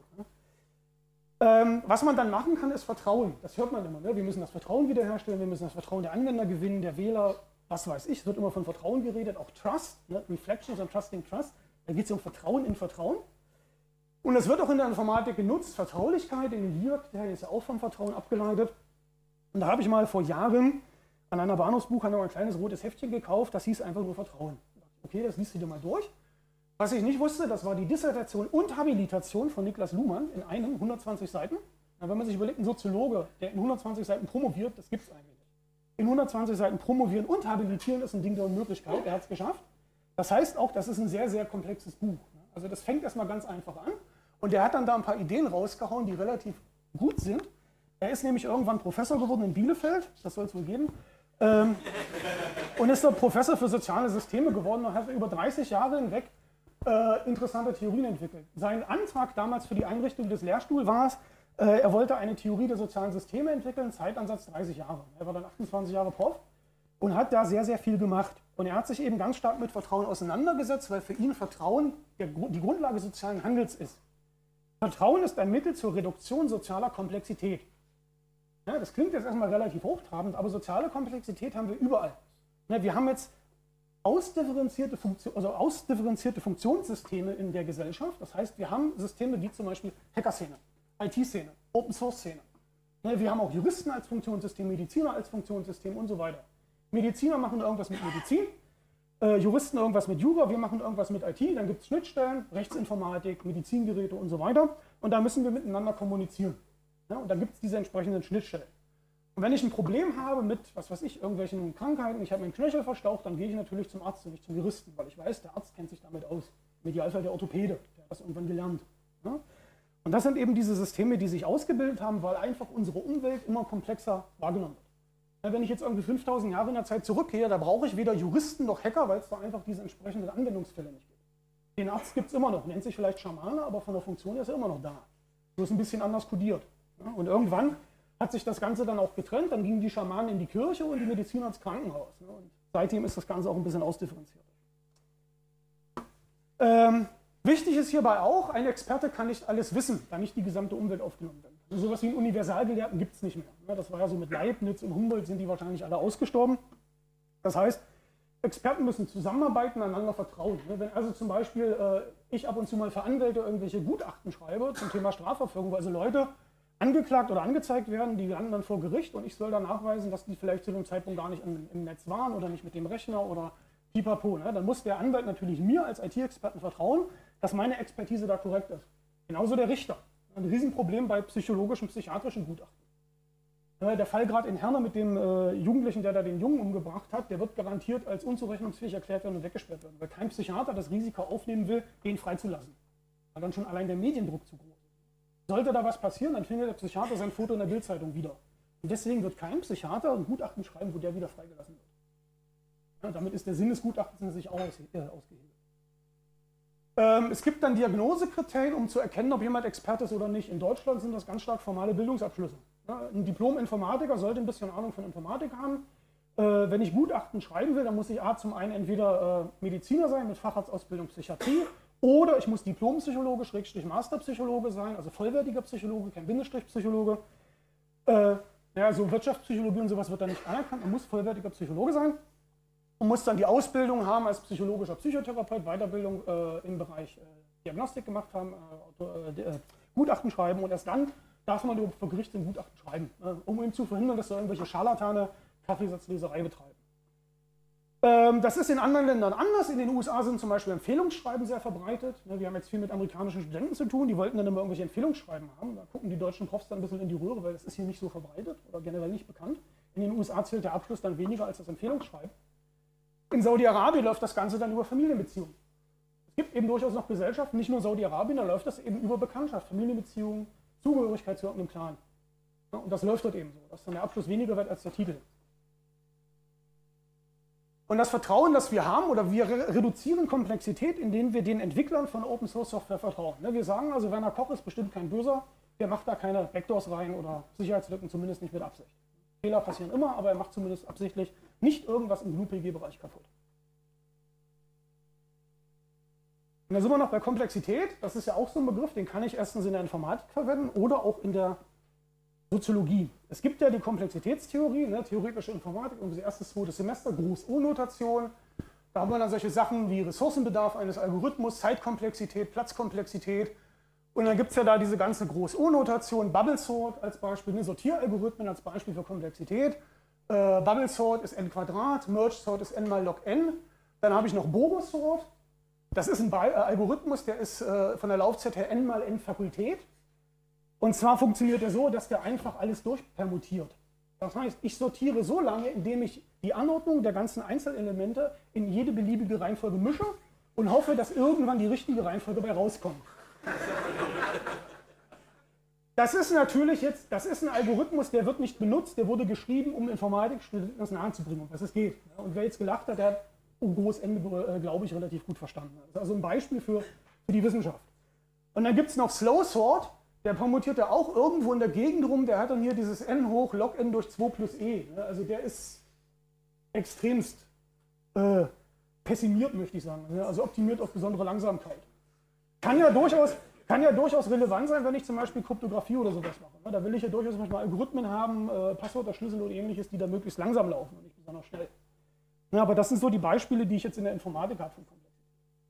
Ähm, was man dann machen kann, ist Vertrauen. Das hört man immer. Ne? Wir müssen das Vertrauen wiederherstellen, wir müssen das Vertrauen der Anwender gewinnen, der Wähler, was weiß ich. Es wird immer von Vertrauen geredet, auch Trust, ne? Reflections on Trusting Trust. Da geht es um Vertrauen in Vertrauen. Und es wird auch in der Informatik genutzt. Vertraulichkeit in den Liga-Kriterien ist ja auch vom Vertrauen abgeleitet. Und da habe ich mal vor Jahren an einer Bahnhofsbuchhandlung ein kleines rotes Heftchen gekauft, das hieß einfach nur Vertrauen. Okay, das liest du dir mal durch. Was ich nicht wusste, das war die Dissertation und Habilitation von Niklas Luhmann in einem, hundertzwanzig Seiten. Na, wenn man sich überlegt, ein Soziologe, der in hundertzwanzig Seiten promoviert, das gibt es eigentlich nicht. In hundertzwanzig Seiten promovieren und habilitieren ist ein Ding der Unmöglichkeit, er hat es geschafft. Das heißt auch, das ist ein sehr, sehr komplexes Buch. Also das fängt erstmal ganz einfach an und der hat dann da ein paar Ideen rausgehauen, die relativ gut sind. Er ist nämlich irgendwann Professor geworden in Bielefeld, das soll es wohl geben, ähm, und ist dort Professor für soziale Systeme geworden und hat über dreißig Jahre hinweg Äh, interessante Theorien entwickelt. Sein Antrag damals für die Einrichtung des Lehrstuhls war es, äh, er wollte eine Theorie der sozialen Systeme entwickeln, Zeitansatz dreißig Jahre. Er war dann achtundzwanzig Jahre Prof und hat da sehr, sehr viel gemacht. Und er hat sich eben ganz stark mit Vertrauen auseinandergesetzt, weil für ihn Vertrauen der, die Grundlage sozialen Handels ist. Vertrauen ist ein Mittel zur Reduktion sozialer Komplexität. Ja, das klingt jetzt erstmal relativ hochtrabend, aber soziale Komplexität haben wir überall. Ja, wir haben jetzt Ausdifferenzierte, Funktion, also ausdifferenzierte Funktionssysteme in der Gesellschaft. Das heißt, wir haben Systeme wie zum Beispiel Hacker-Szene, I T-Szene, Open-Source-Szene. Wir haben auch Juristen als Funktionssystem, Mediziner als Funktionssystem und so weiter. Mediziner machen irgendwas mit Medizin, äh, Juristen irgendwas mit Jura, wir machen irgendwas mit I T, dann gibt es Schnittstellen, Rechtsinformatik, Medizingeräte und so weiter. Und da müssen wir miteinander kommunizieren. Ja, und dann gibt es diese entsprechenden Schnittstellen. Und wenn ich ein Problem habe mit, was weiß ich, irgendwelchen Krankheiten, ich habe meinen Knöchel verstaucht, dann gehe ich natürlich zum Arzt und nicht zum Juristen, weil ich weiß, der Arzt kennt sich damit aus. Im Idealfall der Orthopäde, der hat das irgendwann gelernt. Ja? Und das sind eben diese Systeme, die sich ausgebildet haben, weil einfach unsere Umwelt immer komplexer wahrgenommen wird. Ja, wenn ich jetzt irgendwie fünftausend Jahre in der Zeit zurückgehe, da brauche ich weder Juristen noch Hacker, weil es da einfach diese entsprechenden Anwendungsfälle nicht gibt. Den Arzt gibt es immer noch, nennt sich vielleicht Schamane, aber von der Funktion her ist er immer noch da. So ist ein bisschen anders kodiert. Ja? Und irgendwann hat sich das Ganze dann auch getrennt, dann gingen die Schamanen in die Kirche und die Mediziner ins Krankenhaus. Und seitdem ist das Ganze auch ein bisschen ausdifferenziert. Ähm, wichtig ist hierbei auch, ein Experte kann nicht alles wissen, da nicht die gesamte Umwelt aufgenommen wird. Also sowas wie einen Universalgelehrten gibt es nicht mehr. Das war ja so mit Leibniz und Humboldt, sind die wahrscheinlich alle ausgestorben. Das heißt, Experten müssen zusammenarbeiten, einander vertrauen. Wenn also zum Beispiel ich ab und zu mal für Anwälte irgendwelche Gutachten schreibe zum Thema Strafverfolgung, wo also Leute angeklagt oder angezeigt werden, die landen dann vor Gericht und ich soll dann nachweisen, dass die vielleicht zu dem Zeitpunkt gar nicht im, im Netz waren oder nicht mit dem Rechner oder pipapo. Ne? Dann muss der Anwalt natürlich mir als I T-Experten vertrauen, dass meine Expertise da korrekt ist. Genauso der Richter. Ein Riesenproblem bei psychologischen, psychiatrischen Gutachten. Der Fall gerade in Herne mit dem äh, Jugendlichen, der da den Jungen umgebracht hat, der wird garantiert als unzurechnungsfähig erklärt werden und weggesperrt werden, weil kein Psychiater das Risiko aufnehmen will, den freizulassen. Weil dann schon allein der Mediendruck zu groß ist. Sollte da was passieren, dann findet der Psychiater sein Foto in der Bildzeitung wieder. Und deswegen wird kein Psychiater ein Gutachten schreiben, wo der wieder freigelassen wird. Ja, damit ist der Sinn des Gutachtens sich auch aus, äh, ausgehebelt. Ähm, es gibt dann Diagnosekriterien, um zu erkennen, ob jemand Experte ist oder nicht. In Deutschland sind das ganz stark formale Bildungsabschlüsse. Ja, ein Diplom-Informatiker sollte ein bisschen Ahnung von Informatik haben. Äh, wenn ich Gutachten schreiben will, dann muss ich A, zum einen entweder äh, Mediziner sein mit Facharztausbildung Psychiatrie oder ich muss Diplompsychologe, Schrägstrich Masterpsychologe sein, also vollwertiger Psychologe, kein Bindestrich-Psychologe. Äh, ja, so Wirtschaftspsychologie und sowas wird da nicht anerkannt, man muss vollwertiger Psychologe sein und muss dann die Ausbildung haben als psychologischer Psychotherapeut, Weiterbildung äh, im Bereich äh, Diagnostik gemacht haben, äh, äh, Gutachten schreiben und erst dann darf man überhaupt vor Gericht ein Gutachten schreiben, äh, um eben zu verhindern, dass da irgendwelche Scharlatane Kaffeesatzleserei betreiben. Ähm, das ist in anderen Ländern anders. In den U S A sind zum Beispiel Empfehlungsschreiben sehr verbreitet. Ne, wir haben jetzt viel mit amerikanischen Studenten zu tun, die wollten dann immer irgendwelche Empfehlungsschreiben haben. Da gucken die deutschen Profs dann ein bisschen in die Röhre, weil das ist hier nicht so verbreitet oder generell nicht bekannt. In den U S A zählt der Abschluss dann weniger als das Empfehlungsschreiben. In Saudi-Arabien läuft das Ganze dann über Familienbeziehungen. Es gibt eben durchaus noch Gesellschaften, nicht nur Saudi-Arabien, da läuft das eben über Bekanntschaft, Familienbeziehungen, Zugehörigkeit zu irgendeinem Clan. Ja, und das läuft dort eben so, dass dann der Abschluss weniger wird als der Titel. Und das Vertrauen, das wir haben, oder wir reduzieren Komplexität, indem wir den Entwicklern von Open Source Software vertrauen. Wir sagen also, Werner Koch ist bestimmt kein Böser, der macht da keine Backdoors rein oder Sicherheitslücken, zumindest nicht mit Absicht. Fehler passieren immer, aber er macht zumindest absichtlich nicht irgendwas im G N U P G-Bereich kaputt. Und da sind wir noch bei Komplexität. Das ist ja auch so ein Begriff, den kann ich erstens in der Informatik verwenden oder auch in der Soziologie. Es gibt ja die Komplexitätstheorie, ne, theoretische Informatik, irgendwie erstes, zweites Semester, Groß-O-Notation. Da haben wir dann solche Sachen wie Ressourcenbedarf eines Algorithmus, Zeitkomplexität, Platzkomplexität. Und dann gibt es ja da diese ganze Groß-O-Notation, Bubble Sort als Beispiel, ne, Sortieralgorithmen als Beispiel für Komplexität. Äh, Bubble Sort ist n Quadrat, Merge Sort ist n mal log n. Dann habe ich noch Boros Sort. Das ist ein Be- äh, Algorithmus, der ist äh, von der Laufzeit her n mal n Fakultät. Und zwar funktioniert er so, dass der einfach alles durchpermutiert. Das heißt, ich sortiere so lange, indem ich die Anordnung der ganzen Einzelelemente in jede beliebige Reihenfolge mische und hoffe, dass irgendwann die richtige Reihenfolge dabei rauskommt. Das ist natürlich jetzt, das ist ein Algorithmus, der wird nicht benutzt, der wurde geschrieben, um Informatikstudenten das nahezubringen, um was es geht. Und wer jetzt gelacht hat, der hat um groß Ende, glaube ich, relativ gut verstanden. Das ist also ein Beispiel für, für die Wissenschaft. Und dann gibt es noch Slow Sort. Der permutiert ja auch irgendwo in der Gegend rum, der hat dann hier dieses n hoch log n durch zwei plus e. Also der ist extremst äh, pessimiert, möchte ich sagen. Also optimiert auf besondere Langsamkeit. Kann ja, durchaus, kann ja durchaus relevant sein, wenn ich zum Beispiel Kryptographie oder sowas mache. Da will ich ja durchaus manchmal Algorithmen haben, äh, Passwörter, Schlüssel oder ähnliches, die da möglichst langsam laufen und nicht besonders schnell. Ja, aber das sind so die Beispiele, die ich jetzt in der Informatik habe von Komplexität.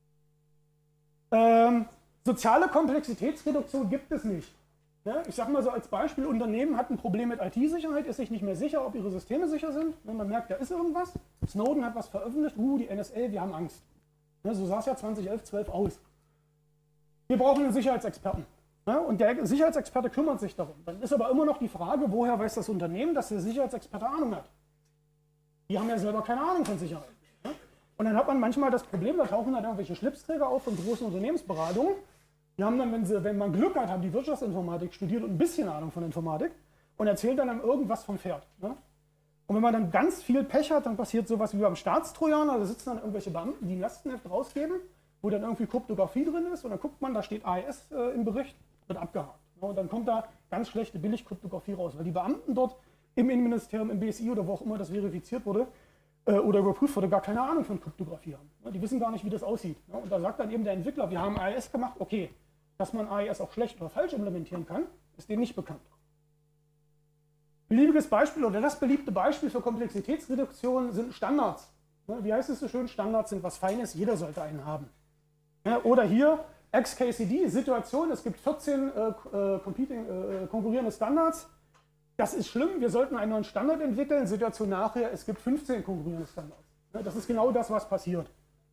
Ähm, Soziale Komplexitätsreduktion gibt es nicht. Ja, ich sage mal so als Beispiel, Unternehmen hat ein Problem mit I T-Sicherheit, ist sich nicht mehr sicher, ob ihre Systeme sicher sind. Wenn man merkt, da ist irgendwas. Snowden hat was veröffentlicht, uh, die N S A, wir haben Angst. Ja, so sah es ja zwanzig elf, zwölf aus. Wir brauchen einen Sicherheitsexperten. Ja, und der Sicherheitsexperte kümmert sich darum. Dann ist aber immer noch die Frage, woher weiß das Unternehmen, dass der Sicherheitsexperte Ahnung hat? Die haben ja selber keine Ahnung von Sicherheit. Ja? Und dann hat man manchmal das Problem, da tauchen dann irgendwelche Schlipsträger auf von großen Unternehmensberatungen. Die haben dann, wenn, sie, wenn man Glück hat, haben die Wirtschaftsinformatik studiert und ein bisschen Ahnung von Informatik und erzählt dann, dann irgendwas vom Pferd. Ne? Und wenn man dann ganz viel Pech hat, dann passiert sowas wie beim Staatstrojaner, da sitzen dann irgendwelche Beamten, die ein Lastenheft rausgeben, wo dann irgendwie Kryptographie drin ist und dann guckt man, da steht A E S äh, im Bericht, wird abgehakt. Ne? Und dann kommt da ganz schlechte Billigkryptographie raus, weil die Beamten dort im Innenministerium, im B S I oder wo auch immer das verifiziert wurde äh, oder überprüft wurde, gar keine Ahnung von Kryptographie haben. Ne? Die wissen gar nicht, wie das aussieht. Ne? Und da sagt dann eben der Entwickler, wir haben A E S gemacht, okay. Dass man A E S auch schlecht oder falsch implementieren kann, ist denen nicht bekannt. Beliebiges Beispiel oder das beliebte Beispiel für Komplexitätsreduktion sind Standards. Wie heißt es so schön? Standards sind was Feines, jeder sollte einen haben. Oder hier X K C D, Situation, es gibt vierzehn äh, competing, äh, konkurrierende Standards. Das ist schlimm, wir sollten einen neuen Standard entwickeln. Situation nachher, es gibt fünfzehn konkurrierende Standards. Das ist genau das, was passiert.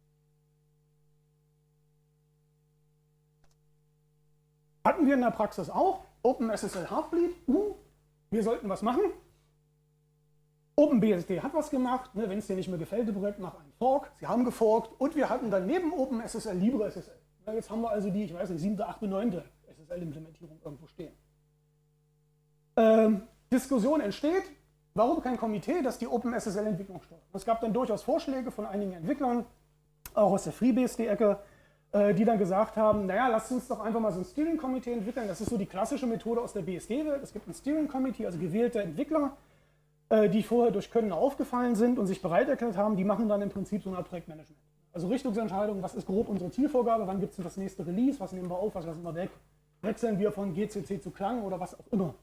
Hatten wir in der Praxis auch. OpenSSL Heartbleed, uh, wir sollten was machen. OpenBSD hat was gemacht, ne, wenn es dir nicht mehr gefällt, Projekt, mach einen Fork. Sie haben geforkt und wir hatten dann neben OpenSSL LibreSSL. Ja, jetzt haben wir also die, ich weiß nicht, siebte, achte, neunte S S L-Implementierung irgendwo stehen. Ähm, Diskussion entsteht, warum kein Komitee, das die OpenSSL-Entwicklung steuert. Es gab dann durchaus Vorschläge von einigen Entwicklern, auch aus der FreeBSD-Ecke, die dann gesagt haben, naja, lasst uns doch einfach mal so ein Steering-Komitee entwickeln. Das ist so die klassische Methode aus der B S D-Welt. Es gibt ein Steering-Komitee, also gewählte Entwickler, äh, die vorher durch Können aufgefallen sind und sich bereit erklärt haben, die machen dann im Prinzip so eine Art Projektmanagement. Also Richtungsentscheidung, was ist grob unsere Zielvorgabe, wann gibt es denn das nächste Release, was nehmen wir auf, was lassen wir weg, wechseln wir von G C C zu Klang oder was auch immer.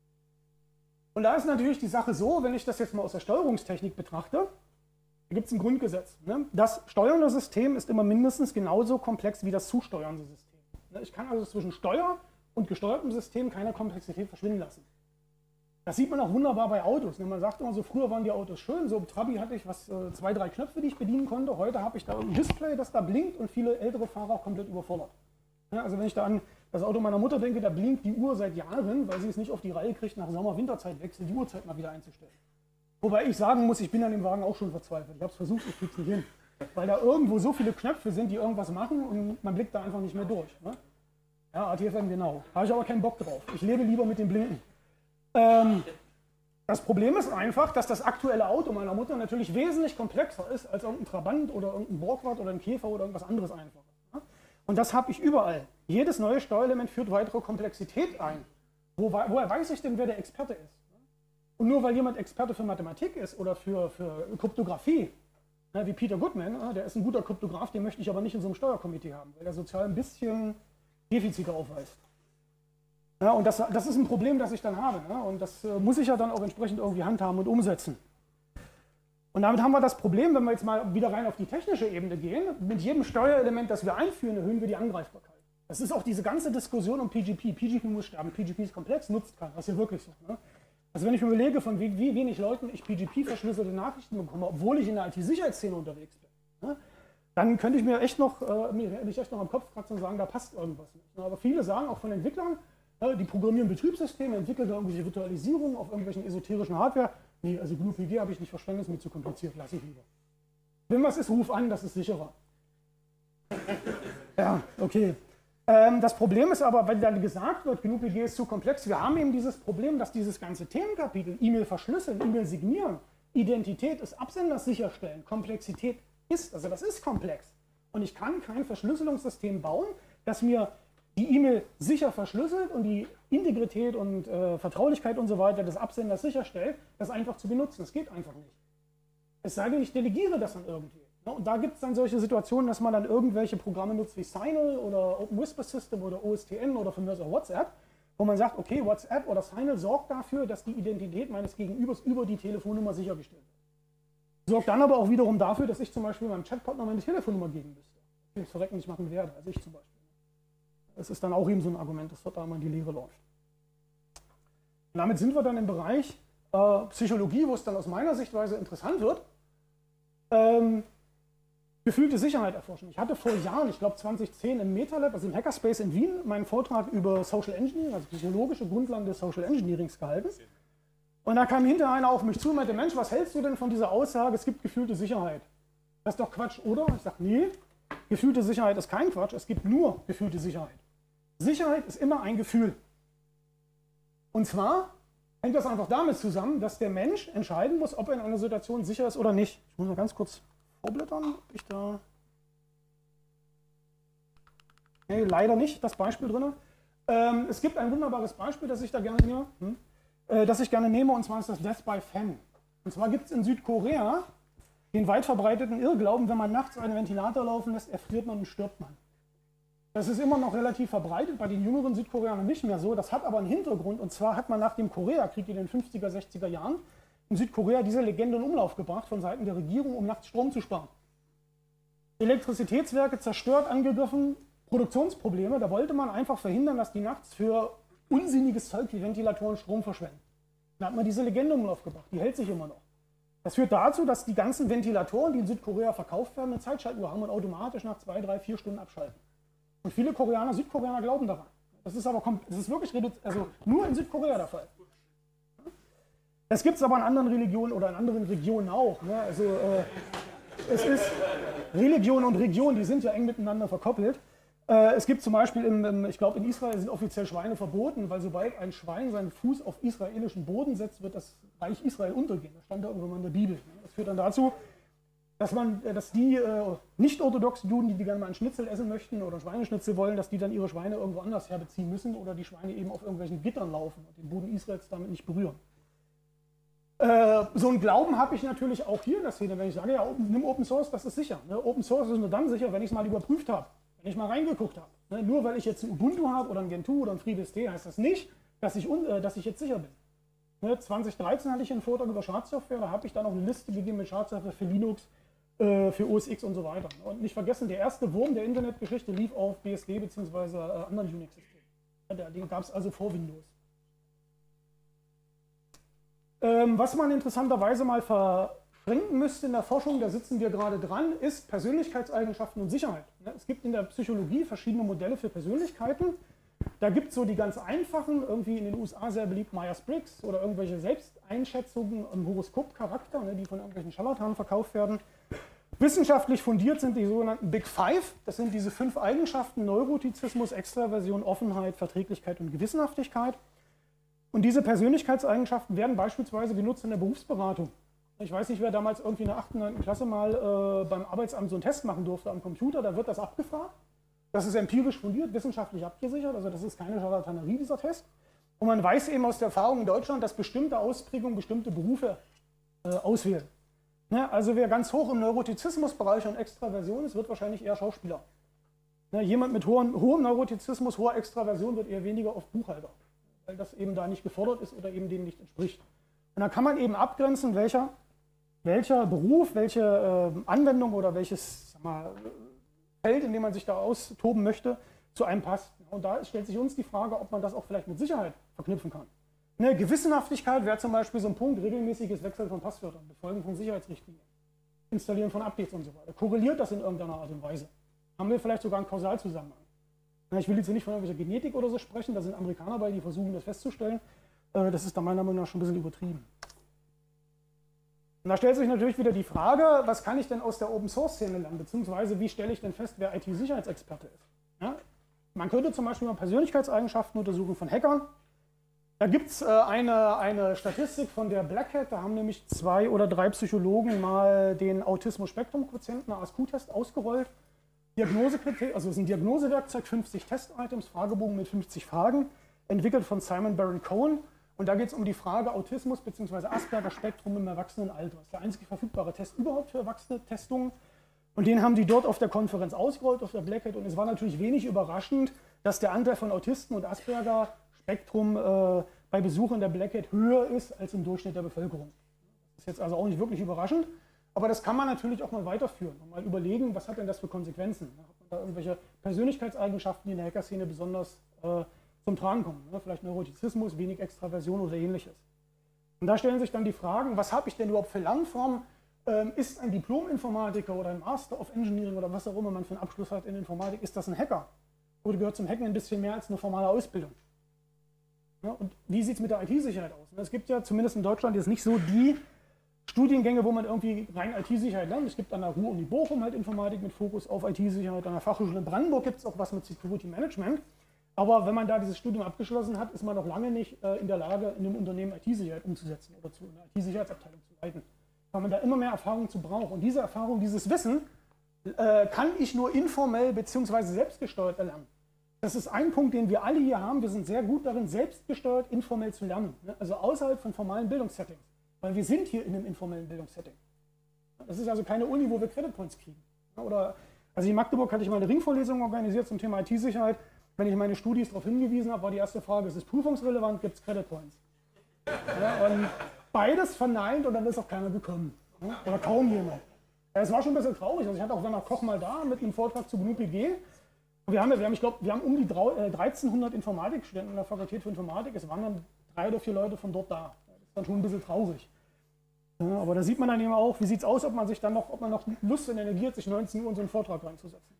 Und da ist natürlich die Sache so, wenn ich das jetzt mal aus der Steuerungstechnik betrachte, da gibt es ein Grundgesetz. Ne? Das steuernde System ist immer mindestens genauso komplex wie das zusteuernde System. Ne? Ich kann also zwischen Steuer und gesteuertem System keine Komplexität verschwinden lassen. Das sieht man auch wunderbar bei Autos. Ne? Man sagt immer so, früher waren die Autos schön, so im Trabi hatte ich was, äh, zwei, drei Knöpfe, die ich bedienen konnte. Heute habe ich da ein Display, das da blinkt und viele ältere Fahrer auch komplett überfordert. Ja, also wenn ich da an das Auto meiner Mutter denke, da blinkt die Uhr seit Jahren, weil sie es nicht auf die Reihe kriegt, nach Sommer-Winterzeit-Wechsel die Uhrzeit mal wieder einzustellen. Wobei ich sagen muss, ich bin an dem Wagen auch schon verzweifelt. Ich habe es versucht, ich kriege es nicht hin. Weil da irgendwo so viele Knöpfe sind, die irgendwas machen und man blickt da einfach nicht mehr durch. Ne? Ja, A T F M genau. Habe ich aber keinen Bock drauf. Ich lebe lieber mit dem Blinken. Ähm, das Problem ist einfach, dass das aktuelle Auto meiner Mutter natürlich wesentlich komplexer ist als irgendein Trabant oder irgendein Borgward oder ein Käfer oder irgendwas anderes Einfaches. Ne? Und das habe ich überall. Jedes neue Steuerelement führt weitere Komplexität ein. Wo, woher weiß ich denn, wer der Experte ist? Und nur weil jemand Experte für Mathematik ist oder für, für Kryptographie, ne, wie Peter Goodman, der ist ein guter Kryptograf, den möchte ich aber nicht in so einem Steuerkomitee haben, weil er sozial ein bisschen Defizite aufweist. Ja, und das, das ist ein Problem, das ich dann habe. Ne? Und das äh, muss ich ja dann auch entsprechend irgendwie handhaben und umsetzen. Und damit haben wir das Problem, wenn wir jetzt mal wieder rein auf die technische Ebene gehen, mit jedem Steuerelement, das wir einführen, erhöhen wir die Angreifbarkeit. Das ist auch diese ganze Diskussion um P G P. P G P muss sterben, P G P ist komplex, nutzt keiner. Das ist ja wirklich so. Ne? Also wenn ich mir überlege, von wie, wie wenig Leuten ich P G P-verschlüsselte Nachrichten bekomme, obwohl ich in der I T-Sicherheitsszene unterwegs bin, ne, dann könnte ich mir echt noch, äh, mich echt noch am Kopf kratzen und sagen, da passt irgendwas nicht. Aber viele sagen auch von Entwicklern, äh, die programmieren Betriebssysteme, entwickeln da irgendwelche Virtualisierung auf irgendwelchen esoterischen Hardware. Nee, also G N U P G habe ich nicht verstanden, ist mir zu kompliziert, lasse ich lieber. Wenn was ist, ruf an, das ist sicherer. Ja, okay. Das Problem ist aber, wenn dann gesagt wird, G N U P G ist zu komplex, wir haben eben dieses Problem, dass dieses ganze Themenkapitel, E-Mail verschlüsseln, E-Mail signieren, Identität des Absenders sicherstellen, Komplexität ist, also das ist komplex. Und ich kann kein Verschlüsselungssystem bauen, das mir die E-Mail sicher verschlüsselt und die Integrität und äh, Vertraulichkeit und so weiter des Absenders sicherstellt, das einfach zu benutzen. Das geht einfach nicht. Es sei denn, ich delegiere das an irgendwie. Und da gibt es dann solche Situationen, dass man dann irgendwelche Programme nutzt wie Signal oder Open Whisper System oder O S T N oder von mir aus auch WhatsApp, wo man sagt, okay, WhatsApp oder Signal sorgt dafür, dass die Identität meines Gegenübers über die Telefonnummer sichergestellt wird. Sorgt dann aber auch wiederum dafür, dass ich zum Beispiel meinem Chatpartner meine Telefonnummer geben müsste. Ich das Verrecken nicht machen werde, also ich zum Beispiel. Das ist dann auch eben so ein Argument, das dort einmal in die Lehre läuft. Und damit sind wir dann im Bereich äh, Psychologie, wo es dann aus meiner Sichtweise interessant wird. Ähm, Gefühlte Sicherheit erforschen. Ich hatte vor Jahren, ich glaube zwanzig zehn im MetaLab, also im Hackerspace in Wien, meinen Vortrag über Social Engineering, also psychologische Grundlagen des Social Engineerings gehalten. Und da kam hinterher einer auf mich zu und meinte, Mensch, was hältst du denn von dieser Aussage, es gibt gefühlte Sicherheit? Das ist doch Quatsch, oder? Ich sage, nee, gefühlte Sicherheit ist kein Quatsch, es gibt nur gefühlte Sicherheit. Sicherheit ist immer ein Gefühl. Und zwar hängt das einfach damit zusammen, dass der Mensch entscheiden muss, ob er in einer Situation sicher ist oder nicht. Ich muss mal ganz kurz vorblättern, ob ich da... Nee, leider nicht, das Beispiel drin. Ähm, es gibt ein wunderbares Beispiel, das ich da gerne nehme, hm? äh, das ich gerne nehme, und zwar ist das Death by Fan. Und zwar gibt es in Südkorea den weit verbreiteten Irrglauben, wenn man nachts einen Ventilator laufen lässt, erfriert man und stirbt man. Das ist immer noch relativ verbreitet, bei den jüngeren Südkoreanern nicht mehr so. Das hat aber einen Hintergrund, und zwar hat man nach dem Koreakrieg in den fünfziger, sechziger Jahren in Südkorea diese Legende in Umlauf gebracht von Seiten der Regierung, um nachts Strom zu sparen. Elektrizitätswerke zerstört, angegriffen, Produktionsprobleme, da wollte man einfach verhindern, dass die nachts für unsinniges Zeug wie Ventilatoren Strom verschwenden. Da hat man diese Legende in Umlauf gebracht, die hält sich immer noch. Das führt dazu, dass die ganzen Ventilatoren, die in Südkorea verkauft werden, eine Zeitschaltuhr haben und automatisch nach zwei, drei, vier Stunden abschalten. Und viele Koreaner, Südkoreaner glauben daran. Das ist aber das ist wirklich also nur in Südkorea der Fall. Das gibt es aber in anderen Religionen oder in anderen Regionen auch. Ne? Also äh, es ist Religion und Region, die sind ja eng miteinander verkoppelt. Äh, es gibt zum Beispiel, im, im, ich glaube in Israel sind offiziell Schweine verboten, weil sobald ein Schwein seinen Fuß auf israelischen Boden setzt, wird das Reich Israel untergehen. Das stand da irgendwann in der Bibel. Ne? Das führt dann dazu, dass, man, dass die äh, nicht-orthodoxen Juden, die, die gerne mal einen Schnitzel essen möchten oder einen Schweineschnitzel wollen, dass die dann ihre Schweine irgendwo anders herbeziehen müssen oder die Schweine eben auf irgendwelchen Gittern laufen und den Boden Israels damit nicht berühren. Äh, so einen Glauben habe ich natürlich auch hier in der Szene, wenn ich sage, ja, open, nimm Open Source, das ist sicher. Ne? Open Source ist nur dann sicher, wenn ich es mal überprüft habe, wenn ich mal reingeguckt habe. Ne? Nur weil ich jetzt ein Ubuntu habe oder ein Gentoo oder ein FreeBSD, heißt das nicht, dass ich, un, äh, dass ich jetzt sicher bin. Ne? zwanzig dreizehn hatte ich einen Vortrag über Schadsoftware, da habe ich dann auch eine Liste gegeben mit Schadsoftware für Linux, äh, für O S X und so weiter. Und nicht vergessen, der erste Wurm der Internetgeschichte lief auf B S D bzw. Äh, anderen Unix-Systemen. Ja, den gab es also vor Windows. Ähm, was man interessanterweise mal verschränken müsste in der Forschung, da sitzen wir gerade dran, ist Persönlichkeitseigenschaften und Sicherheit. Es gibt in der Psychologie verschiedene Modelle für Persönlichkeiten. Da gibt es so die ganz einfachen, irgendwie in den U S A sehr beliebt Myers-Briggs oder irgendwelche Selbsteinschätzungen im Horoskopcharakter, ne, die von irgendwelchen Scharlatanen verkauft werden. Wissenschaftlich fundiert sind die sogenannten Big Five. Das sind diese fünf Eigenschaften: Neurotizismus, Extraversion, Offenheit, Verträglichkeit und Gewissenhaftigkeit. Und diese Persönlichkeitseigenschaften werden beispielsweise genutzt in der Berufsberatung. Ich weiß nicht, wer damals irgendwie in der achten, neunten Klasse mal äh, beim Arbeitsamt so einen Test machen durfte am Computer, da wird das abgefragt. Das ist empirisch fundiert, wissenschaftlich abgesichert, also das ist keine Charlatanerie, dieser Test. Und man weiß eben aus der Erfahrung in Deutschland, dass bestimmte Ausprägungen bestimmte Berufe äh, auswählen. Ne? Also wer ganz hoch im Neurotizismusbereich und Extraversion ist, wird wahrscheinlich eher Schauspieler. Ne? Jemand mit hohem, hohem Neurotizismus, hoher Extraversion wird eher weniger oft Buchhalter, weil das eben da nicht gefordert ist oder eben dem nicht entspricht. Und dann kann man eben abgrenzen, welcher, welcher Beruf, welche äh, Anwendung oder welches, sag mal, Feld, in dem man sich da austoben möchte, zu einem passt. Und da stellt sich uns die Frage, ob man das auch vielleicht mit Sicherheit verknüpfen kann. Eine Gewissenhaftigkeit wäre zum Beispiel so ein Punkt: regelmäßiges Wechseln von Passwörtern, Befolgen von Sicherheitsrichtlinien, Installieren von Updates und so weiter. Korreliert das in irgendeiner Art und Weise? Haben wir vielleicht sogar einen Kausalzusammenhang? Ich will jetzt nicht von irgendwelcher Genetik oder so sprechen, da sind Amerikaner bei, die versuchen das festzustellen. Das ist da meiner Meinung nach schon ein bisschen übertrieben. Und da stellt sich natürlich wieder die Frage, was kann ich denn aus der Open-Source-Szene lernen, beziehungsweise wie stelle ich denn fest, wer I T-Sicherheitsexperte ist. Ja? Man könnte zum Beispiel mal Persönlichkeitseigenschaften untersuchen von Hackern. Da gibt es äh, eine, eine Statistik von der Black Hat, da haben nämlich zwei oder drei Psychologen mal den Autismus-Spektrum-Quotienten, A S Q-Test, ausgerollt. Diagnosekriterien, also es ist ein Diagnosewerkzeug, fünfzig Test-Items, Fragebogen mit fünfzig Fragen, entwickelt von Simon Baron-Cohen. Und da geht es um die Frage Autismus bzw. Asperger-Spektrum im Erwachsenenalter. Das ist der einzige verfügbare Test überhaupt für Erwachsene-Testungen. Und den haben die dort auf der Konferenz ausgerollt, auf der Black Hat. Und es war natürlich wenig überraschend, dass der Anteil von Autisten und Asperger-Spektrum äh, bei Besuchern der Black Hat höher ist als im Durchschnitt der Bevölkerung. Das ist jetzt also auch nicht wirklich überraschend. Aber das kann man natürlich auch mal weiterführen und mal überlegen, was hat denn das für Konsequenzen? Hat man da irgendwelche Persönlichkeitseigenschaften, die in der Hackerszene besonders äh, zum Tragen kommen? Ne? Vielleicht Neurotizismus, wenig Extraversion oder ähnliches. Und da stellen sich dann die Fragen, was habe ich denn überhaupt für Lernformen? Ähm, ist ein Diplom-Informatiker oder ein Master of Engineering oder was auch immer man für einen Abschluss hat in Informatik, ist das ein Hacker? Oder gehört zum Hacken ein bisschen mehr als eine formale Ausbildung? Ja, und wie sieht es mit der I T-Sicherheit aus? Es gibt ja zumindest in Deutschland jetzt nicht so die Studiengänge, wo man irgendwie rein I T-Sicherheit lernt. Es gibt an der Ruhr-Uni Bochum halt Informatik mit Fokus auf I T-Sicherheit. An der Fachhochschule in Brandenburg gibt es auch was mit Security Management. Aber wenn man da dieses Studium abgeschlossen hat, ist man noch lange nicht äh, in der Lage, in einem Unternehmen I T-Sicherheit umzusetzen oder zu einer I T-Sicherheitsabteilung zu leiten. Weil man da immer mehr Erfahrung zu braucht. Und diese Erfahrung, dieses Wissen äh, kann ich nur informell bzw. selbstgesteuert erlernen. Das ist ein Punkt, den wir alle hier haben. Wir sind sehr gut darin, selbstgesteuert informell zu lernen. Ne? Also außerhalb von formalen Bildungssettings. Weil wir sind hier in einem informellen Bildungssetting. Das ist also keine Uni, wo wir Credit Points kriegen. Oder, also in Magdeburg hatte ich mal eine Ringvorlesung organisiert zum Thema I T-Sicherheit. Wenn ich meine Studis darauf hingewiesen habe, war die erste Frage, ist es prüfungsrelevant, gibt es Credit Points? Ja, und beides verneint und dann ist auch keiner gekommen. Ja, oder kaum jemand. Ja, es war schon ein bisschen traurig. Also ich hatte auch Werner Koch mal da mit einem Vortrag zu G N U P G. Und wir haben, wir haben, ich glaube, wir haben um die dreizehnhundert Informatikstudenten in der Fakultät für Informatik. Es waren dann drei oder vier Leute von dort da. Das ist dann schon ein bisschen traurig. Ja, aber da sieht man dann eben auch, wie sieht es aus, ob man sich dann noch, ob man noch Lust und Energie hat, sich neunzehn Uhr in so einen Vortrag reinzusetzen.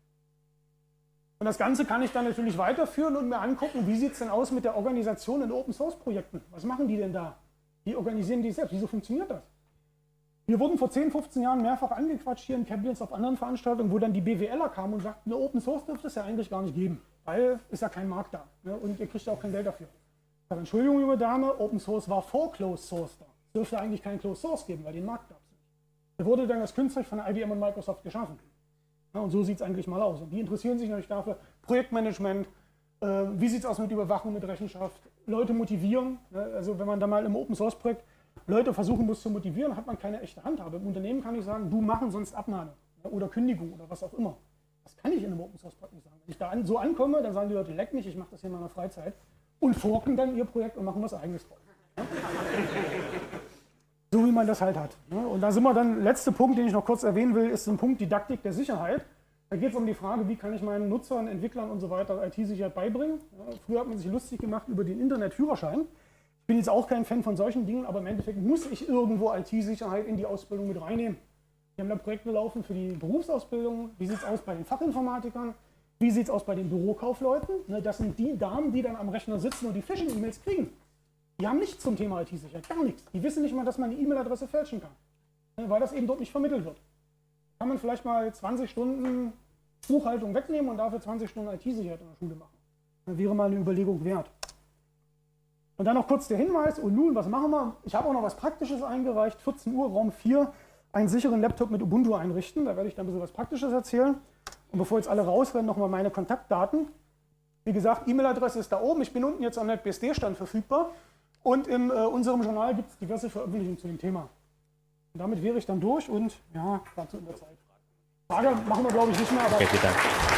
Und das Ganze kann ich dann natürlich weiterführen und mir angucken, wie sieht es denn aus mit der Organisation in Open-Source-Projekten? Was machen die denn da? Wie organisieren die selbst? Wieso funktioniert das? Wir wurden vor zehn, fünfzehn Jahren mehrfach angequatscht hier in Cabinets auf anderen Veranstaltungen, wo dann die BWLer kamen und sagten, eine Open-Source dürfte es ja eigentlich gar nicht geben, weil ist ja kein Markt da, ne? Und ihr kriegt ja auch kein Geld dafür. Aber Entschuldigung, junge Dame, Open-Source war vor Closed-Source da. Es dürfte eigentlich keinen Closed-Source geben, weil den Markt gab es nicht. Der wurde dann als künstlich von I B M und Microsoft geschaffen. Ja, und so sieht es eigentlich mal aus. Und die interessieren sich natürlich dafür, Projektmanagement, äh, wie sieht es aus mit Überwachung, mit Rechenschaft, Leute motivieren. Ne? Also wenn man da mal im Open-Source-Projekt Leute versuchen muss zu motivieren, hat man keine echte Handhabe. Im Unternehmen kann ich sagen, du machen, sonst Abmahnung, ja, oder Kündigung oder was auch immer. Das kann ich in einem Open Source Projekt nicht sagen. Wenn ich da an, so ankomme, dann sagen die Leute, leck mich, ich mache das hier in meiner Freizeit und forken dann ihr Projekt und machen was eigenes drauf. Ja? So wie man das halt hat. Ja? Und da sind wir dann, letzter Punkt, den ich noch kurz erwähnen will, ist so ein Punkt Didaktik der Sicherheit. Da geht es um die Frage, wie kann ich meinen Nutzern, Entwicklern und so weiter I T-Sicherheit beibringen. Ja, früher hat man sich lustig gemacht über den Internetführerschein. Ich bin jetzt auch kein Fan von solchen Dingen, aber im Endeffekt muss ich irgendwo I T-Sicherheit in die Ausbildung mit reinnehmen. Wir haben da Projekte laufen für die Berufsausbildung. Wie sieht es aus bei den Fachinformatikern? Wie sieht es aus bei den Bürokaufleuten? Das sind die Damen, die dann am Rechner sitzen und die Phishing-E-Mails kriegen. Die haben nichts zum Thema I T-Sicherheit, gar nichts. Die wissen nicht mal, dass man eine E-Mail-Adresse fälschen kann, weil das eben dort nicht vermittelt wird. Kann man vielleicht mal zwanzig Stunden Buchhaltung wegnehmen und dafür zwanzig Stunden I T-Sicherheit in der Schule machen. Das wäre mal eine Überlegung wert. Und dann noch kurz der Hinweis, und nun, was machen wir? Ich habe auch noch was Praktisches eingereicht, vierzehn Uhr, Raum vier, einen sicheren Laptop mit Ubuntu einrichten. Da werde ich dann ein bisschen was Praktisches erzählen. Und bevor jetzt alle rausrennen, nochmal meine Kontaktdaten. Wie gesagt, E-Mail-Adresse ist da oben. Ich bin unten jetzt am NetBSD-Stand verfügbar. Und in äh, unserem Journal gibt es diverse Veröffentlichungen zu dem Thema. Und damit wäre ich dann durch und ja, dazu in der Zeit. Frage machen wir, glaube ich, nicht mehr. Aber okay, danke.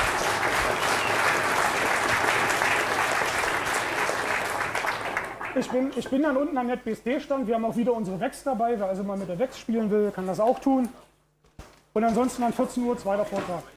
Ich bin, ich bin dann unten am NetBSD-Stand. Wir haben auch wieder unsere Vex dabei. Wer also mal mit der Vex spielen will, kann das auch tun. Und ansonsten an vierzehn Uhr zweiter Vortrag.